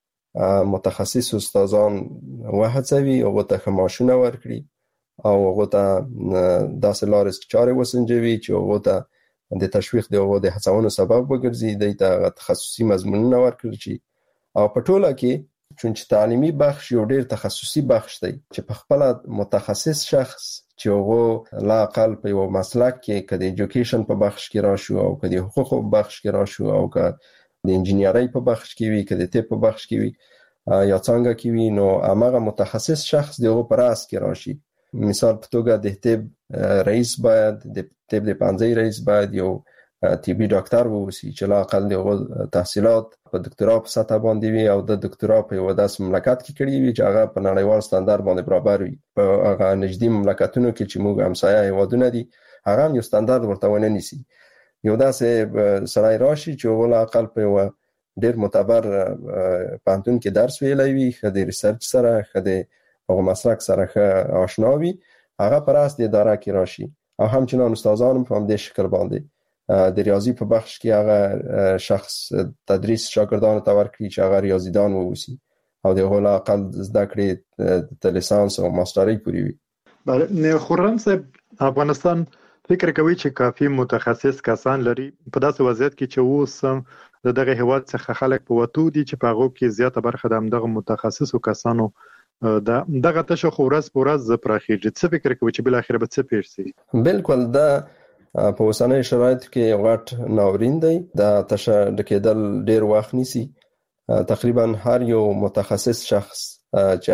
متخصص استادان وهڅوي او ته ماشونه ورکړي او هغه ته داسې لارې چارې وسنجوي چې هغه ته د تشویق د هغه د هڅونو سبب وګرځي، د ته تخصصي مضمونونه ورکړي شي. او په ټوله کې چې تعلیمي بخش یو ډېر تخصصي بخش دی چې په خپل متخصص شخص چې هغه لا اقل په یو مسلک کې کدي ایجوکیشن په بخش کې راشو او کدي حقوق په بخش کې راشو او که د انجینیرۍ په بخش کې وي کدي طب په بخش کې وي یا څنګه کې وي نو هغه متخصص شخص دغه پر اس کې راشي. مثال په توګه د طب رئیس باید د طب د پنځه رئیس باید یو طبي ډاکټر ووسی چې لا اقل د تحصیلات په دکتورا په سطح باندې وي او د دکتورا په یو داسې مملکت کې کړی وي چې هغه په نړیوال ستاندارد باندې برابر وي. په هغه نږدې مملکتونو کې چې موږ همسایه هیوادونه دي هغه هم یو ستاندارد ورته ونه نیسي. یو داسې سړی راشي چې هغه لا اقل په یو ډېر معتبر پوهنتون کې درس ویلی وي، ښه د ریسرچ سره ښه د هغه مسلک سره ښه آشنا وي، هغه پر اس د اداره کې راشي. او همچنان استادان په همدې شکل باندې د ریاضي په بخش کې هغه شخص تدریس شاګردانو ته ورکړي چې هغه ریاضیدان ووسی او د هغه اقل زده کړې د لیسانس او ماسترۍ پورې وي. بله خرم صاحب افغانستان فکر کوي چې کافي متخصص کسان لري په داسې وضعیت کې چې اوس دغه هیواد څخه خلک په وتو دي چې په هغه کې زیاته برخه د دغه متخصصو کسانو دغه تشه خورس پورز پراخیږي. څه فکر کوي چې بل اخر به څه پیښ شي؟ بالکل دا په اوسنۍ شرایطو کې یو غټ ناورین دی. دا تشه ډکېدل ډېر وخت نیسي. تقریبا هر یو متخصص شخص چې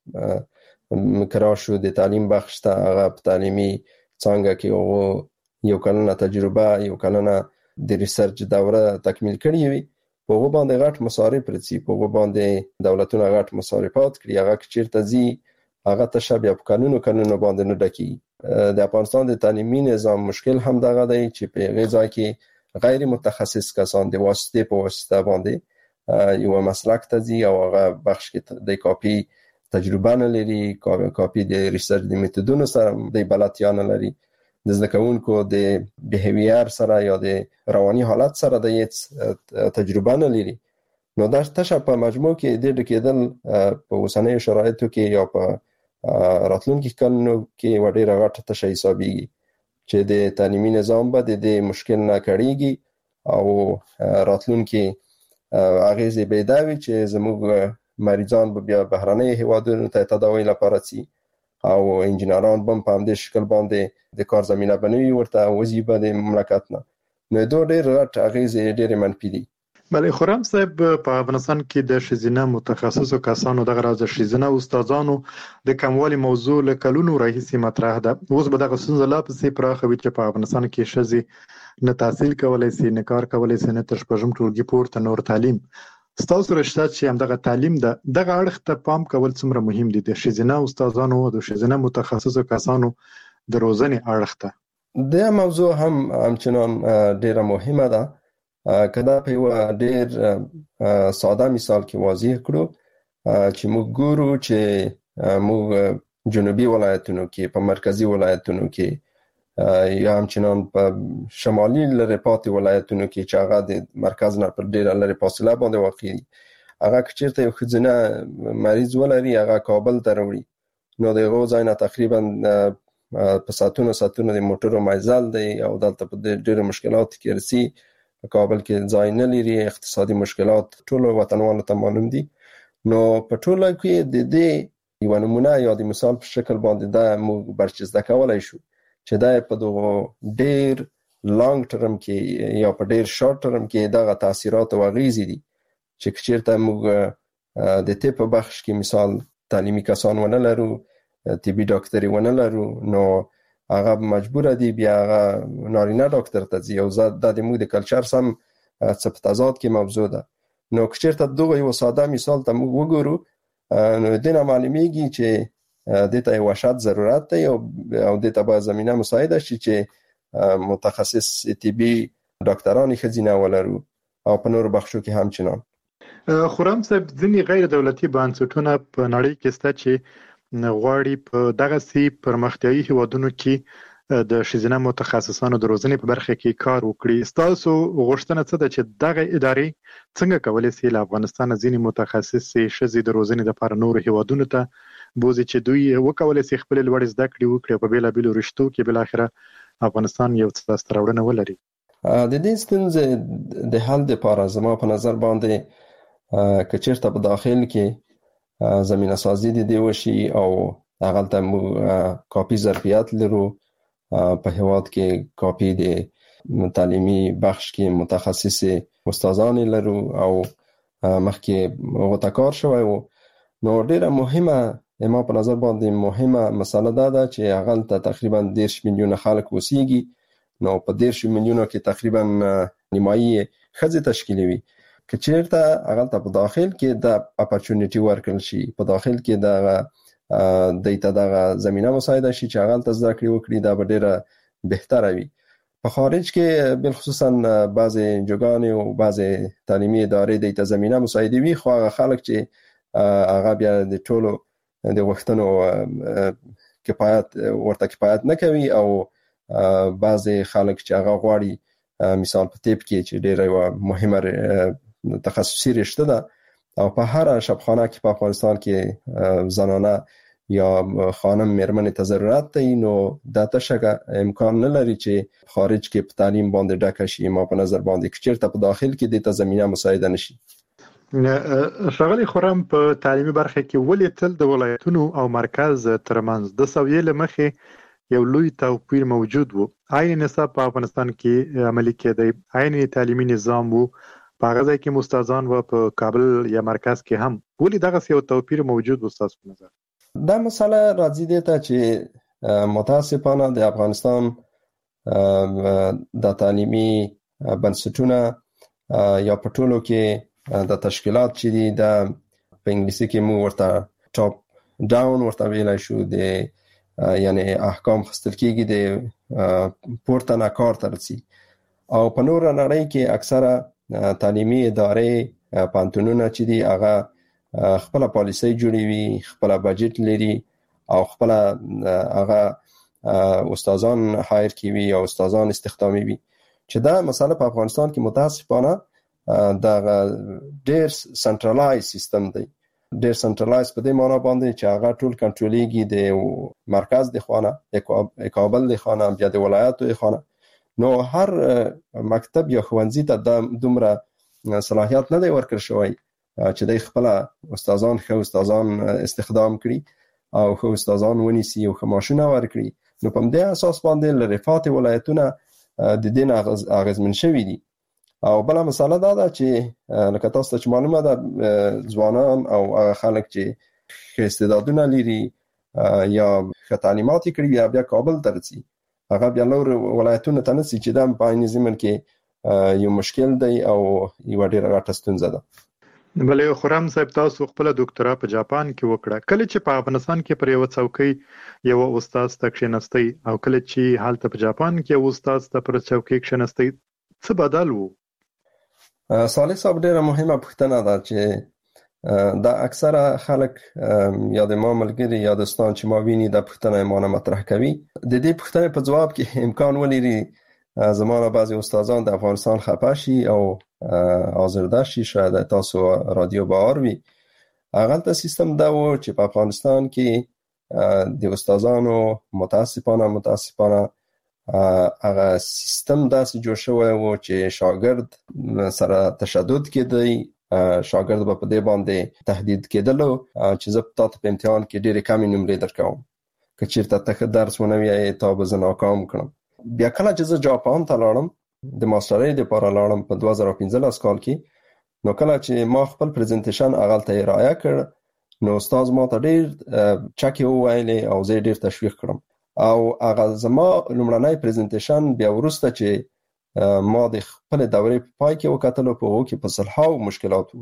هغه کراشو د تعلیم بخش ته هغه په تعلیمي څنګه کې یو کلنه تجربه یو کلنه د ریسرچ دوره تکمیل کړی وي په هغه باندې غټ مصارف رسي، په هغه باندې دولتونه غټ مصارفات کړي، هغه چیرته ځي هغه تشه بیا په قانونو باندې نه ډکی. د افغانستان د تعلیمي نظام مشکل هم دغه دی چې په غذا کې غیر متخصص کسان د واسطه په واسطه باندې یو مسلک ته ځي او هغه بخش کې د کاپی تجربه نه لري، کاپی د ریسرچ د میتودونو سره د بلدتیا نه لري، د زده کوونکو د بیهیویر سره یا د رواني حالت سره د هیڅ تجربه نه لري. نو دا تشه په مجموع کې د ډکېدل په اوسنۍ شرایطو کې یا په راتلونکي کلونو کې وړي راغټه تشه حسابيږي چې د تعلیمي نظام به د مشکل نه کړيږي او راتلونکي اغیزې به دا وي چې زموږ مریضان به بیا بهرنۍ هیوادونو ته تداوی لپاره سي او انجنیران هم په همدې شکل باندې د کار زمينه بنوي ورته وظیفه د مملکت نه. نو دوه ډېر غټ اغیزې ډېر منفي دي. بله خرم صاحب په افغانستان کې د شیزینه متخصصو کسانو دغه راز شیزینه استادانو د کموالي موضوع له کلونو راهیسې مطرح ده. اوس به دغه ستونزه لا پسې پراخوي چې په افغانستان کې ښځې نه تحصیل کولی سي، نه کار کولی سي، نه تر شپږم ټولګي پورته نور تعلیم. ستاسو رشته چې همدغه تعلیم ده، دغه اړخ ته پام کول څومره مهم دي د شیزینه استادانو او د شیزینه متخصصو کسانو د روزنې اړخ ته؟ د موضوع هم همچنان ډیره مهمه ده. کدا په یو ډیر ساده مثال کې واضح کړو چې موږ ګورو چې موږ جنوبي ولایتونو کې، په مرکزی ولایتونو کې یا همچنان په شمالي لرې پاتې ولایتونو کې چې هغه د مرکز نه پر ډیره لرې فاصله باندې واقع دي، هغه که چیرته یو ښځینه مریض ولري هغه کابل ته راوړي، نو د هغو ځای نه تقریبا په ساعتونو د موټرو مزل دی او دلته په ډیره مشکلات کې رسي. په کابل کې ځای نه لري، اقتصادي مشکلات ټولو وطنوالو ته معلوم دي. نو په ټوله کې د دې یو نمونه یا د مثال په شکل باندې دا موږ برچسته کولای شو چې دا په دغه ډیر لانګ ټرم کې یا په ډیر شارټ ټرم کې دغه تاثیرات او اغیزې دي چې چیرته موږ د طب په بخش کې مثال تعلیمي کسان ونه لرو، طبي ډاکټري ونه لرو، نو هغه مجبور دي بیا هغه نارینه ډاکټر ته ځي او د موږ د کلچر سم څه په تضاد کې موضوع ده. نو که چیرته دغه یو ساده مثال ته موږ وګورو نو دینه معلومیږي چې د ته یو شرط ضرورت دی او د ته به زمينه مساعده شي چې متخصص طبي ډاکټران ښځینه ولرو او په نور بخشو کې همچنان. خرم صاحب ځینې غیر دولتي بنسټونه په نړۍ کې شته چې غواړي په دغه سي پرمختیايي هیوادونو کې د ښځینه متخصصانو د روزنې په برخه کې کار وکړي. تاسو غوښتنه څه ده چې دغه ادارې څنګه کولای شي له افغانستان ځینې متخصص ښځې د روزنې لپاره نور هیوادونو ته بوزي چې دوی وکولای شي خپل لوړ زده کړې وکړي په بیلابیلو رشتو کې بل اخره افغانستان یو څه ستراوړنه ولري. د دې ستونزې د حل لپاره زما په نظر باندې که چیرته په داخل کې زمينه سازي دي وشي او هغه ته کاپي ظرفیت لرو، په هیواد کې کاپي د تعلیمي بخش کې متخصص استادان لرو او مخکې هغه تکار شوی و. نو ډیره مهمه ما په نظر باندې مهمه مسله ده چې هغه ته تقریبا 10 میلیونه خلک وسیږي. نو په 10 میلیونه کې تقریبا نیمایي ښځې تشکیلوي. که چیرته هغه ته په داخل کې د اپورچونټی ورکړل شي، په داخل کې د دیتا د زمينه مساعده شي چې هغه ته زده کړې وکړي، دا به ډیره بهتره وي. په خارج کې بالخصوصا بعضی جوګان او بعضی تعلیمي ادارې دیتا زمينه مساعده وي، خو هغه خلک چې هغه بیا د ټولو د وختونو کفایت نه کوي او بعضی خلک چې هغه غواړي مثال په طب کې چې ډیره مهمه تخصصي رشته ده او په هر شبخانه کې په افغانستان کې زنانه یا خانم میرمنې ته ضرورت دی، نو دا تشکه امکان نه لري چې خارج کې په تعلیم باندې ډکه شي. ما په نظر باندې که چیرته په داخل کې د ته زمينه مساعده نشي. ښاغلي خرم په تعلیمي برخه کې ولې تل د ولایتونو او مرکز ترمنځ د سویې له مخې یو لوی توپیر موجود وو؟ عین نصاب په افغانستان کې عملي کېدی، عین تعلیمي نظام وو، په هغه ځای کې مستازان و په کابل یا مرکز کې هم، ولې دغه یو توپیر موجود و ستاسو په نظر؟ دا مسله راځي دې ته چې متاسفانه د افغانستان د تعلیمي بنسټونه یا په ټولو کې د تشکیلات چې دي د په انګلیسي کې موږ ورته ټاپ ډاون ورته ویلای شو، د یعنی احکام خستل کېږي د پورته نه کار ته رسي. او په نور نړۍ کې اکثره تعلیمي ادارې پانتونونه چې دي هغه خپل پالیسي جوړوي، خپل بجټ لري او خپل هغه استادان هایر کوي او استادان استخدامي وي. چې دا مسله په افغانستان کې متاسفانه د ډیر سنټرلایز سیستم دی، ډیر سنټرلایز په دې معنی باندې چې هغه ټول کنټرولېږي د مرکز د خانه کابل د خانه بیا د ولایتو د خانه. نو هر مکتب یا ښوونځي ته د دومره صلاحیت نه دی ورکړل شوی چې د خپل استادان استخدام کړي. او خو استادان ونیسي او خماشونه ورکړي، نو په دې اساس باندې لرفات ولایتونه د دین اغیزمن شوي دي. او بل مسله دا ده چې لکه تاسو ته معلومه ده ځوانان او خلک چې استعدادونه لري یا تعلیمات کړي بیا کابل ته رسي، هغه بیا نور ولایتونه ته نسي چې د پاین زمن کې یو مشکل دی او یو ډیر غټه ستونزه ده. بلې خرم صاحب تاسو خپل ډاکټرا په جاپان کې وکړه، کله چې په افغانستان کې پر یو څوکۍ یو استاد تکشنستی او کله چې حالت په جاپان کې یو استاد پر څوکۍ کښنستی څه بدل وو؟ صالح صاحب ډیره مهمه پوښتنه ده چې دا اکثره خلک یا د ما ملګری یا دوستان چې ما ویني دا پوښتنه ما نه مطرح کوي. د دې پوښتنې په جواب کې امکان ولري زموږ بعضي استادان د افغانستان خپه شي او آزرده شي، شاید تاسو رادیو بهار وي. هغه ته سیستم دا و چې په افغانستان کې د استادانو متاسفانه هغه سیستم داسې جوړ شوی و چې شاګرد سره تشدد کېدی، شاګرد په دې باندې تهدید کېدلو چې زه تاسو په امتحان کې ډېرې کمې نمرې درکوم، که چیرته ته درس ونه وایې تا به زه ناکام کړم. بیا کله چې زه جاپان ته لاړم د ماسترۍ لپاره لاړم په 2015 کال کې، نو کله چې ما خپل پریزنټیشن هغه ته ارائه کړ نو استاد ما ته ډېر چکه وویلې او زه ډېر تشویق کړم. او هغه زما لومړنی پریزنټیشن بیا ورسته چې ما د خپل دورې په پای کې وکتلو په هغه کې په صلحاو مشکلات وو.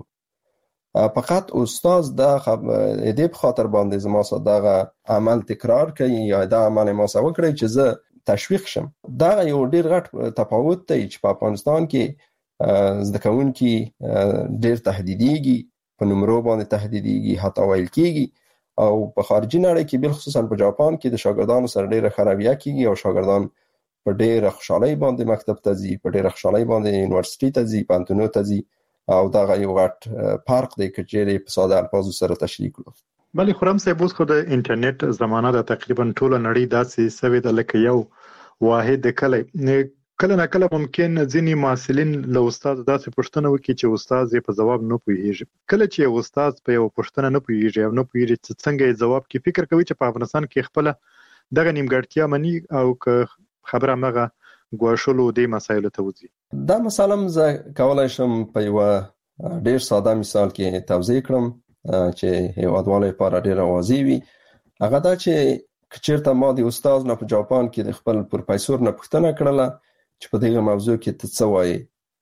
فقط استاد دا دې په خاطر باندې زما سره دا عمل تکرار کوي یا دا عمل ما سره وکړي چې زه تشویق شم. دا یو ډیر غټ تفاوت دی چې په افغانستان کې زده کوونکي ډیر تهدیديږي، په نمرو باندې تهدیديږي، حتی ویل کېږي، او په خارجي نړۍ کې بل خصوصا په جاپان کې د شاګردانو سره ډیره خرابیه کېږي او شاګردان په ډیره خوشحالۍ باندې مکتب ته ځي، په ډیره خوشحالۍ باندې یونیورسيټي ته ځي، پانتونو ته ځي، او دا یو غټ فرق دی چې په ساده الفاظو سره تشریح کړو. بلې خرم صاحب اوس خو د انټرنیټ زمانہ د تقریبا ټول نړۍ داسې سوي د لکه یو واحد کله نه کله ممکن ځینی محصلین له استاد داسې پوښتنه وکړي چې استاد یې په جواب نه پوهیږي. کله چې استاد په یو پوښتنه نه پوهیږي او نه پوهیږي چې څنګه یې جواب کې فکر کوي چې په افغانستان کې خپل دغه نیمګړتیا مني او که خبره مغه ګواښلو دې مسایلو ته وځي. دا مثلا زه کولای شم په یو ډیر ساده مثال کې توضیح کړم چې هیوادوالو لپاره ډیر واضح وي. هغه دا چې چیرته ما د استاد نه په جاپان کې د خپل پروفیسور نه پوښتنه کړله چې په دغه موضوع کې ته څه وایې،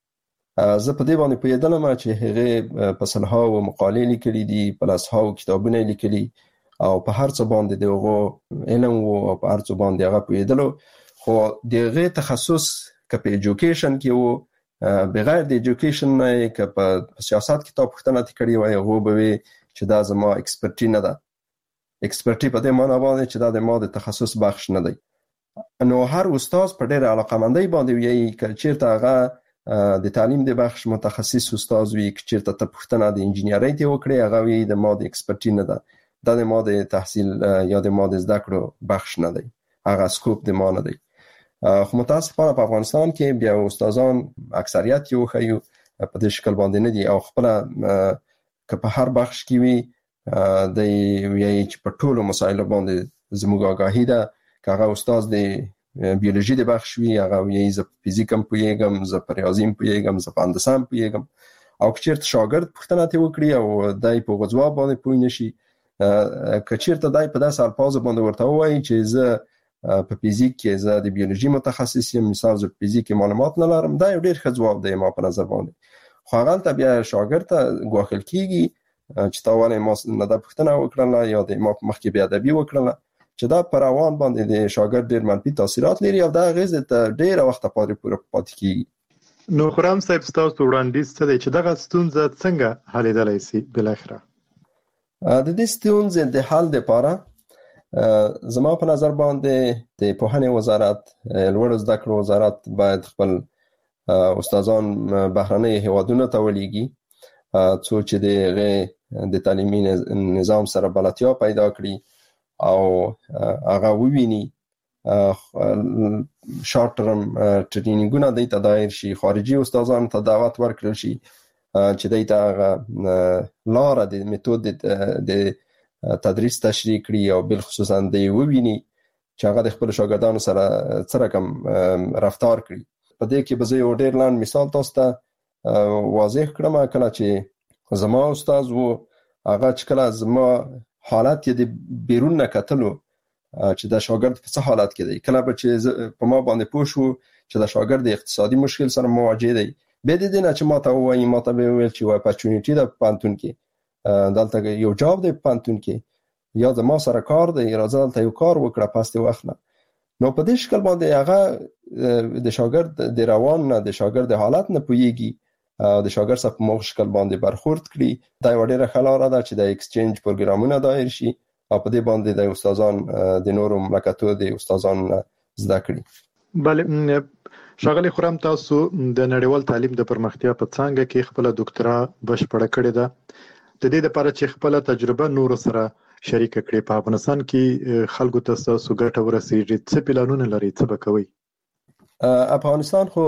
زه په دې باندې پوهېدلم چې هغه په سلهاو مقالې لیکلي دي، په لسهاو کتابونه لیکلي او په هر څه باندې دغه علم او په هر څه باندې هغه پوهېدلو، خو دغه تخصص که په ایجوکیشن کې وو بغیر د ایجوکیشن نه که په سیاست کتاب پوښتنه کړې وای هغه به چې دا زما ایکسپرټی نه ده. ایکسپرټی په دې معنی باندې چې دا د ما د تخصص بخش نه دی. نو هر استاد په ډېر علاقمندۍ باندې وی چې چیرته هغه د تعلیم د بخش متخصص استاد وی چې چیرته ته پوښتنه د انجینرۍ ته وکړي هغه وی د ما د ایکسپرټی نه ده، دا د ما د تحصیل یا د ما د زده کړو بخش نه دی، هغه سکوپ د ما نه دی. خو متاسفانه په افغانستان کې بیا استادان اکثریت یو خیو په دې شکل باندې نه دي او خپل که په هر بخش کې وي د وی چې په ټولو مسایلو باندې زموږ آگاهی ده. که هغه استاد د بیولوژي د بخش وي هغه وی زه فزیکم پوهیږم، زه په ریاضیم پوهیږم، زه په هندسه پوهیږم، او که چیرته شاګرد پوښتنه ته وکړي او دای په جواب باندې پوه نشي، که چیرته دای په داسې الفاظ باندې ورته وایي چې زه په فزیک کې زه د بیولوژي متخصص یم، مثال زه په فزیک معلومات نه لرم، دا یو ډیر ښه جواب دی ما په نظر باندې. خو هغه ته بیا شاګرد ته ګواښل کیږي چې تا ولې ما نه دا پوښتنه وکړله یا د ما مخکې بیا ادبي وکړله، چې دا پر روان باندې د شاګرد ډیر منفي تاثیرات لري او دا غیزه ته ډیر وخت پاتې کیږي. نو خرام صاحب تاسو وړاندیز څه دی چې دغه ستونزه څنګه حلېدلای شي بل اخره؟ د دې ستونزې د حل لپاره زما په نظر باندې د پوهنې وزارت، لوړو زده کړو وزارت باید خپل استادان بهرنۍ هیوادونو ته ولېږي څو چې د تعلیمي نظام سره بلدتیا پیدا کړي او هغه وویني شارټ ټرم ټرینینګونه د ته دایر شي، خارجي استادان ته دعوت ورکړل شي چې د ته لار د میتود د تدریس تشریح کړي او بل خصوصا د وویني چې هغه د خپل شاګردانو سره څه رقم رفتار کړي. په دې کې به زه یو ډېر لاند مثال تاسو ته واضح کړم. کله چې زما استاد وو هغه چې کله زما حالت یې د بیرون نه کتلو چې د شاګرد په څه حالت کې دی، کله به چې په ما باندې پوه شو چې د شاګرد اقتصادي مشکل سره مواجه دی، به دې نه چې ما ته وایي ما ته ویل چې وای اپورچونټی د پانتون کې دلته یو جاب دی پانتون کې یا د ما سره کار دی، راځه دلته یو کار وکړه پاسته وخت نه. نو په دې شکل باندې هغه د شاګرد د روان نه د شاګرد حالت نه پوهیږي، د شاګرد سره په موږ شکل باندې برخورد کړي. دا یو ډېر ښه لاره ده چې د ایکسچینج پروګرامونه دایر شي او په دې باندې د استادان د نورو مملکتونو د استادان زده کړي. بله ښاغلي خرم، تاسو د نړیوال تعلیم د پرمختیا په څانګه کې خپل ډاکټرا بشپړه کړې ده. د دې لپاره چې خپل تجربه نور سره شریک کړئ، په افغانستان کې خلکو ته تاسو ګټه ورسیږي، څه پلانونه لري، څه به کوئ؟ افغانستان خو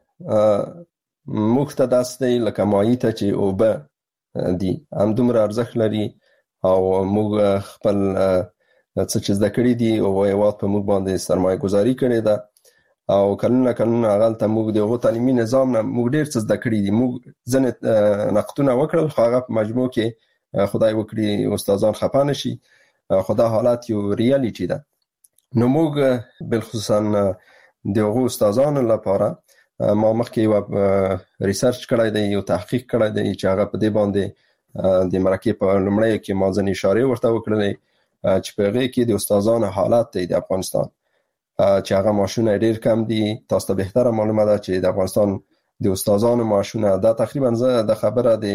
موږ ته داسې دی لکه مایع ته چې اوبه دي، همدومره ارزښت لري او موږ خپل څه چې زده کړي دي او هیواد په موږ باندې سرمایه گذاري کړې ده او کلونه هغه ته موږ دغه تعلیمي نظام نه موږ ډېر څه زده کړي دي. موږ ځنه نقطونه وکړل، خو هغه په مجموع کې خدای وکړي استادان خفه نشي، خدا حالت یو ریالیټي ده. نو موږ بالخصوصا دغه استادانو لپاره ما مخکې یو ریسرچ کړی دی، یو تحقیق کړی دی چې هغه په دې باندې د مرکه په لومړی کې ما ځنې اشاره ورته وکړلې چې په هغه کې د استادانو حالت دی د افغانستان چې هغه معاشونه ډیر کم دي. تاسو ته بهتره معلومه ده چې د افغانستان د استادانو معاشونه دا تقریبا زه د خبره د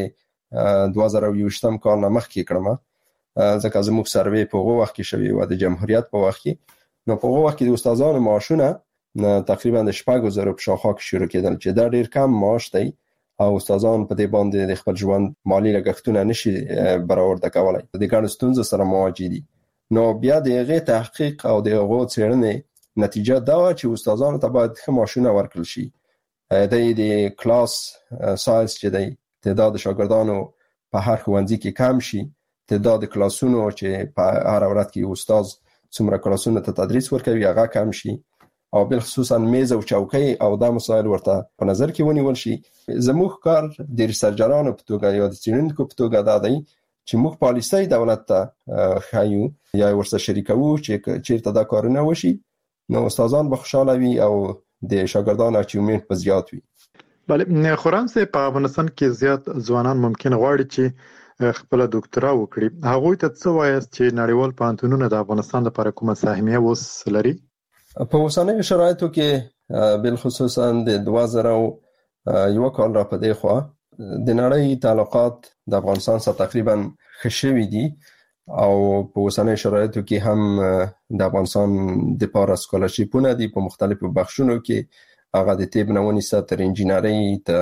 2020 کال نه مخکې کړم، ځکه زموږ سروې په هغه وخت کې شوی و د جمهوریت په وخت کې. نو په هغه وخت کې د استادانو معاشونه تقریبا د 4,000 په شاخه کې شروع کېدل چې دا ډیر کم معاش دی او استادان په دې باندې د خپل ژوند مالی لګښتونه نشي برابر کولای، د ګڼ ستونزو سره مواجه دي. نو بیا د هغه تحقیق او د هغه څېړنې نتیجه دا و چې استادانو ته باید ښه معاشونه ورکړل شي. د کلاس سایز چې دی تعداد شاګردانو په هر ښوونځي کې کم شي، تعداد کلاسونو چې په هر ورځ کې استاد څومره کلاسونو ته تدریس ورکوي هغه کم شي او بل خصوصا میز او چوکۍ او دا مسایل ورته په نظر کې ونیول شي. زموږ کار د ریسرچرانو په توګه یا د څېړونکو په توګه دا دی چې موږ پالیسۍ دولت ته ښیو یا ورسره شریکو چې چیرته دا کارونه وشي نو استادان به خوشاله وي او د شاګردانو اچیومنت په زیات وي. بله خورم سه په افغانستان کې زیات ځوانان ممکن غواړي چې خپل ډاکټرا وکړي، هغه ته څه وایي چې نړیوال پوهنتونونه د افغانستان لپاره کومه سهمیه وس لري؟ په اوسنیو شرایطو کې بل خصوصا د 2001 کال را پدې خو د نړۍ تعلقات د افغانستان سره تقریبا خشوي دي او په اوسنیو شرایطو کې هم د افغانستان د پاره سکولرشیپونه دي په مختلفو بخشونو کې، هغه د طب نه ونیسه تر انجینری ته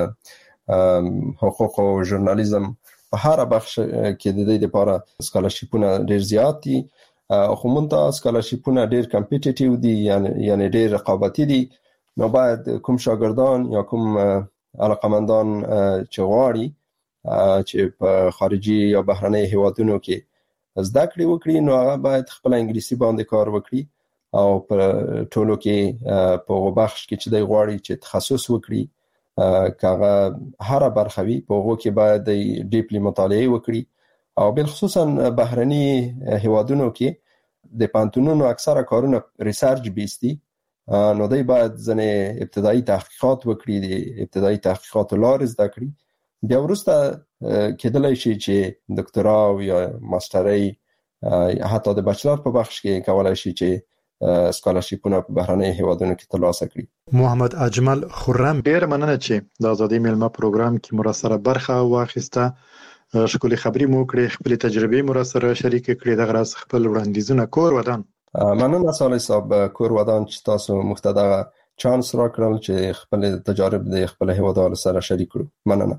حقوق او ژورنالیزم په هر بخش کې د دې لپاره سکولرشیپونه ډیر زیات دي. خو مونږه سکولرشیپونه ډیر کمپټیټیو دي یعنی ډیر رقابتي دي. نو باید کوم شاګردان یا کوم علاقمندان چې غواړي چې په خارجي یا بهرنۍ هیوادونو کې زده کړې وکړي نو هغه باید خپل انګلیسي باندې کار وکړي او په ټولو کې په بخش کې چې دی غواړي چې تخصص وکړي کاغه هر برخه وي په هغه کې باید ډیپلی مطالعه وکړي او بل خصوصا بهرني هیوادونو کې د پانتونونو اکثره کارونه ریسرچ بیستی نو دی باید ځنه ابتدایي تحقیقات وکړي، د ابتدایي تحقیقات لار زده کړي، بیا وروسته کېدلای شي چې ډاکټرا او یا ماسترۍ حتی د بچلر په بخش کې کولای شي چې سکولرشیپونه په بهرنۍ هیوادونو کې ترلاسه کړي. محمد اجمل خرم، ډیر مننه چې د ازادي میلمه پروګرام کې مرسته برخه واخیسته، شکل خبري مو کړې، خپل تجربې مو سره شریک کړې، د غراس خپل وړاندیزونه کور ودان. مننه صالح صاحب، کور ودان چې تاسو مختدغه چانس راکړل چې خپل تجارب د خپل هیوادوالو سره شریک کړو. مننه.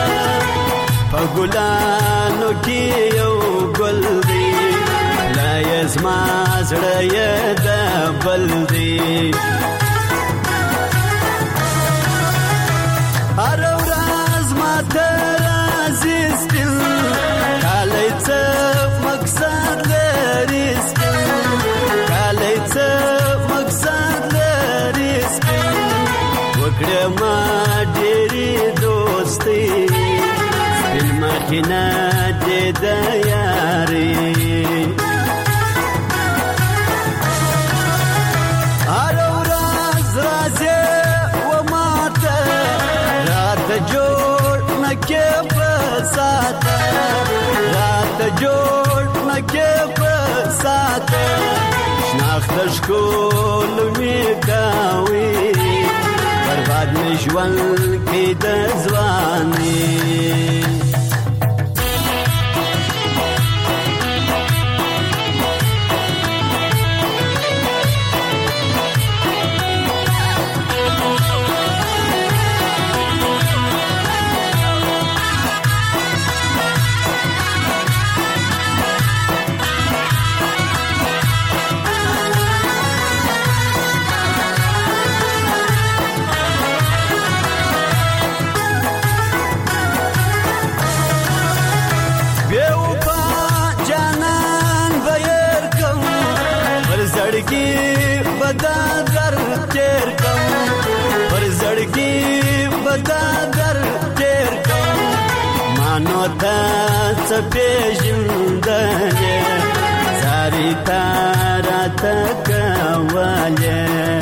په ګلانو کې یو ګل دی لا یزما زړه یې د بل دی هر ورځ ماته راځي سپین کالی څه مقصد لري سپین کالی څه مقصد لري سپین وکړه ما ډېرې دوستي سپین مخینه دې د یاري هر ورځ راځي و ماته راته جوړ نکې په ساته راته جوړ نکې په ساته شناخته ښکول مې کوي برباد مې ژوند کې د ځواني څه پېژندلې زاري تا راته کولې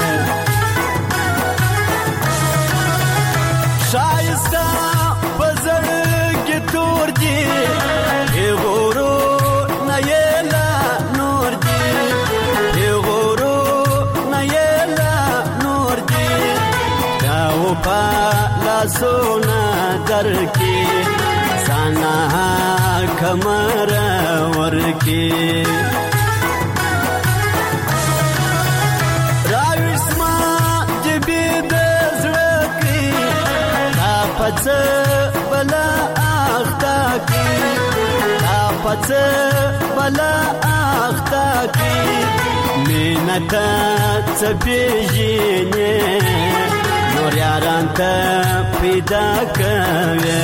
ښایسته په زړه کې تور دي غورو نه یې لا نور دي غورو نه یې لا نور دي دا په لاسونه درکې سانا کمر ورکی راویسما جبی د زړکی دا پڅ بلا اختا کی دا پڅ بلا اختا کی مینتا څپېژنې نور یاران ته پیدا کوي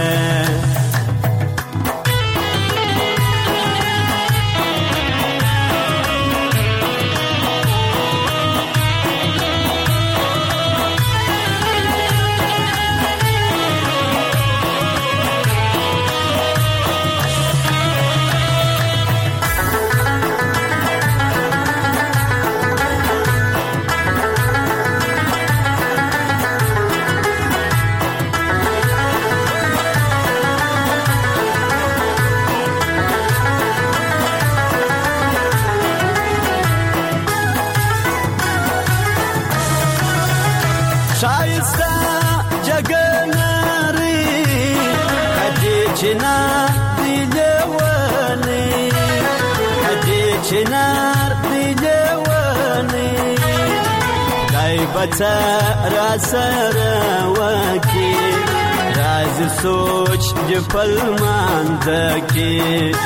بچا را سره وکی راز سوچ جپل ماندکی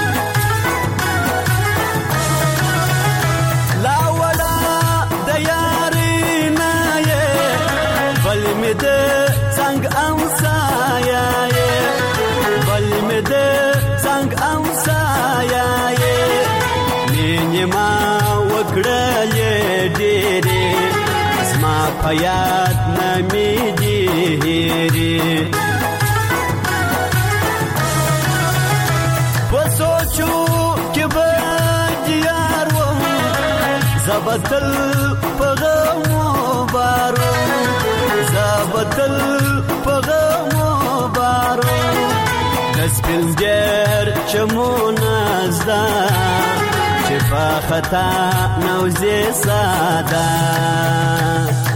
لا ولا د یاري نه بل می د څنګه امسایا بل می د څنګه امسایا مینه ما وکړلې ډېرې ما پیاد نمی دیری پسوچو که بدیار وم زبطل پغمو بارو زبطل پغمو بارو دسپلگر چمو نازدا چه پا خطا نوزی سادا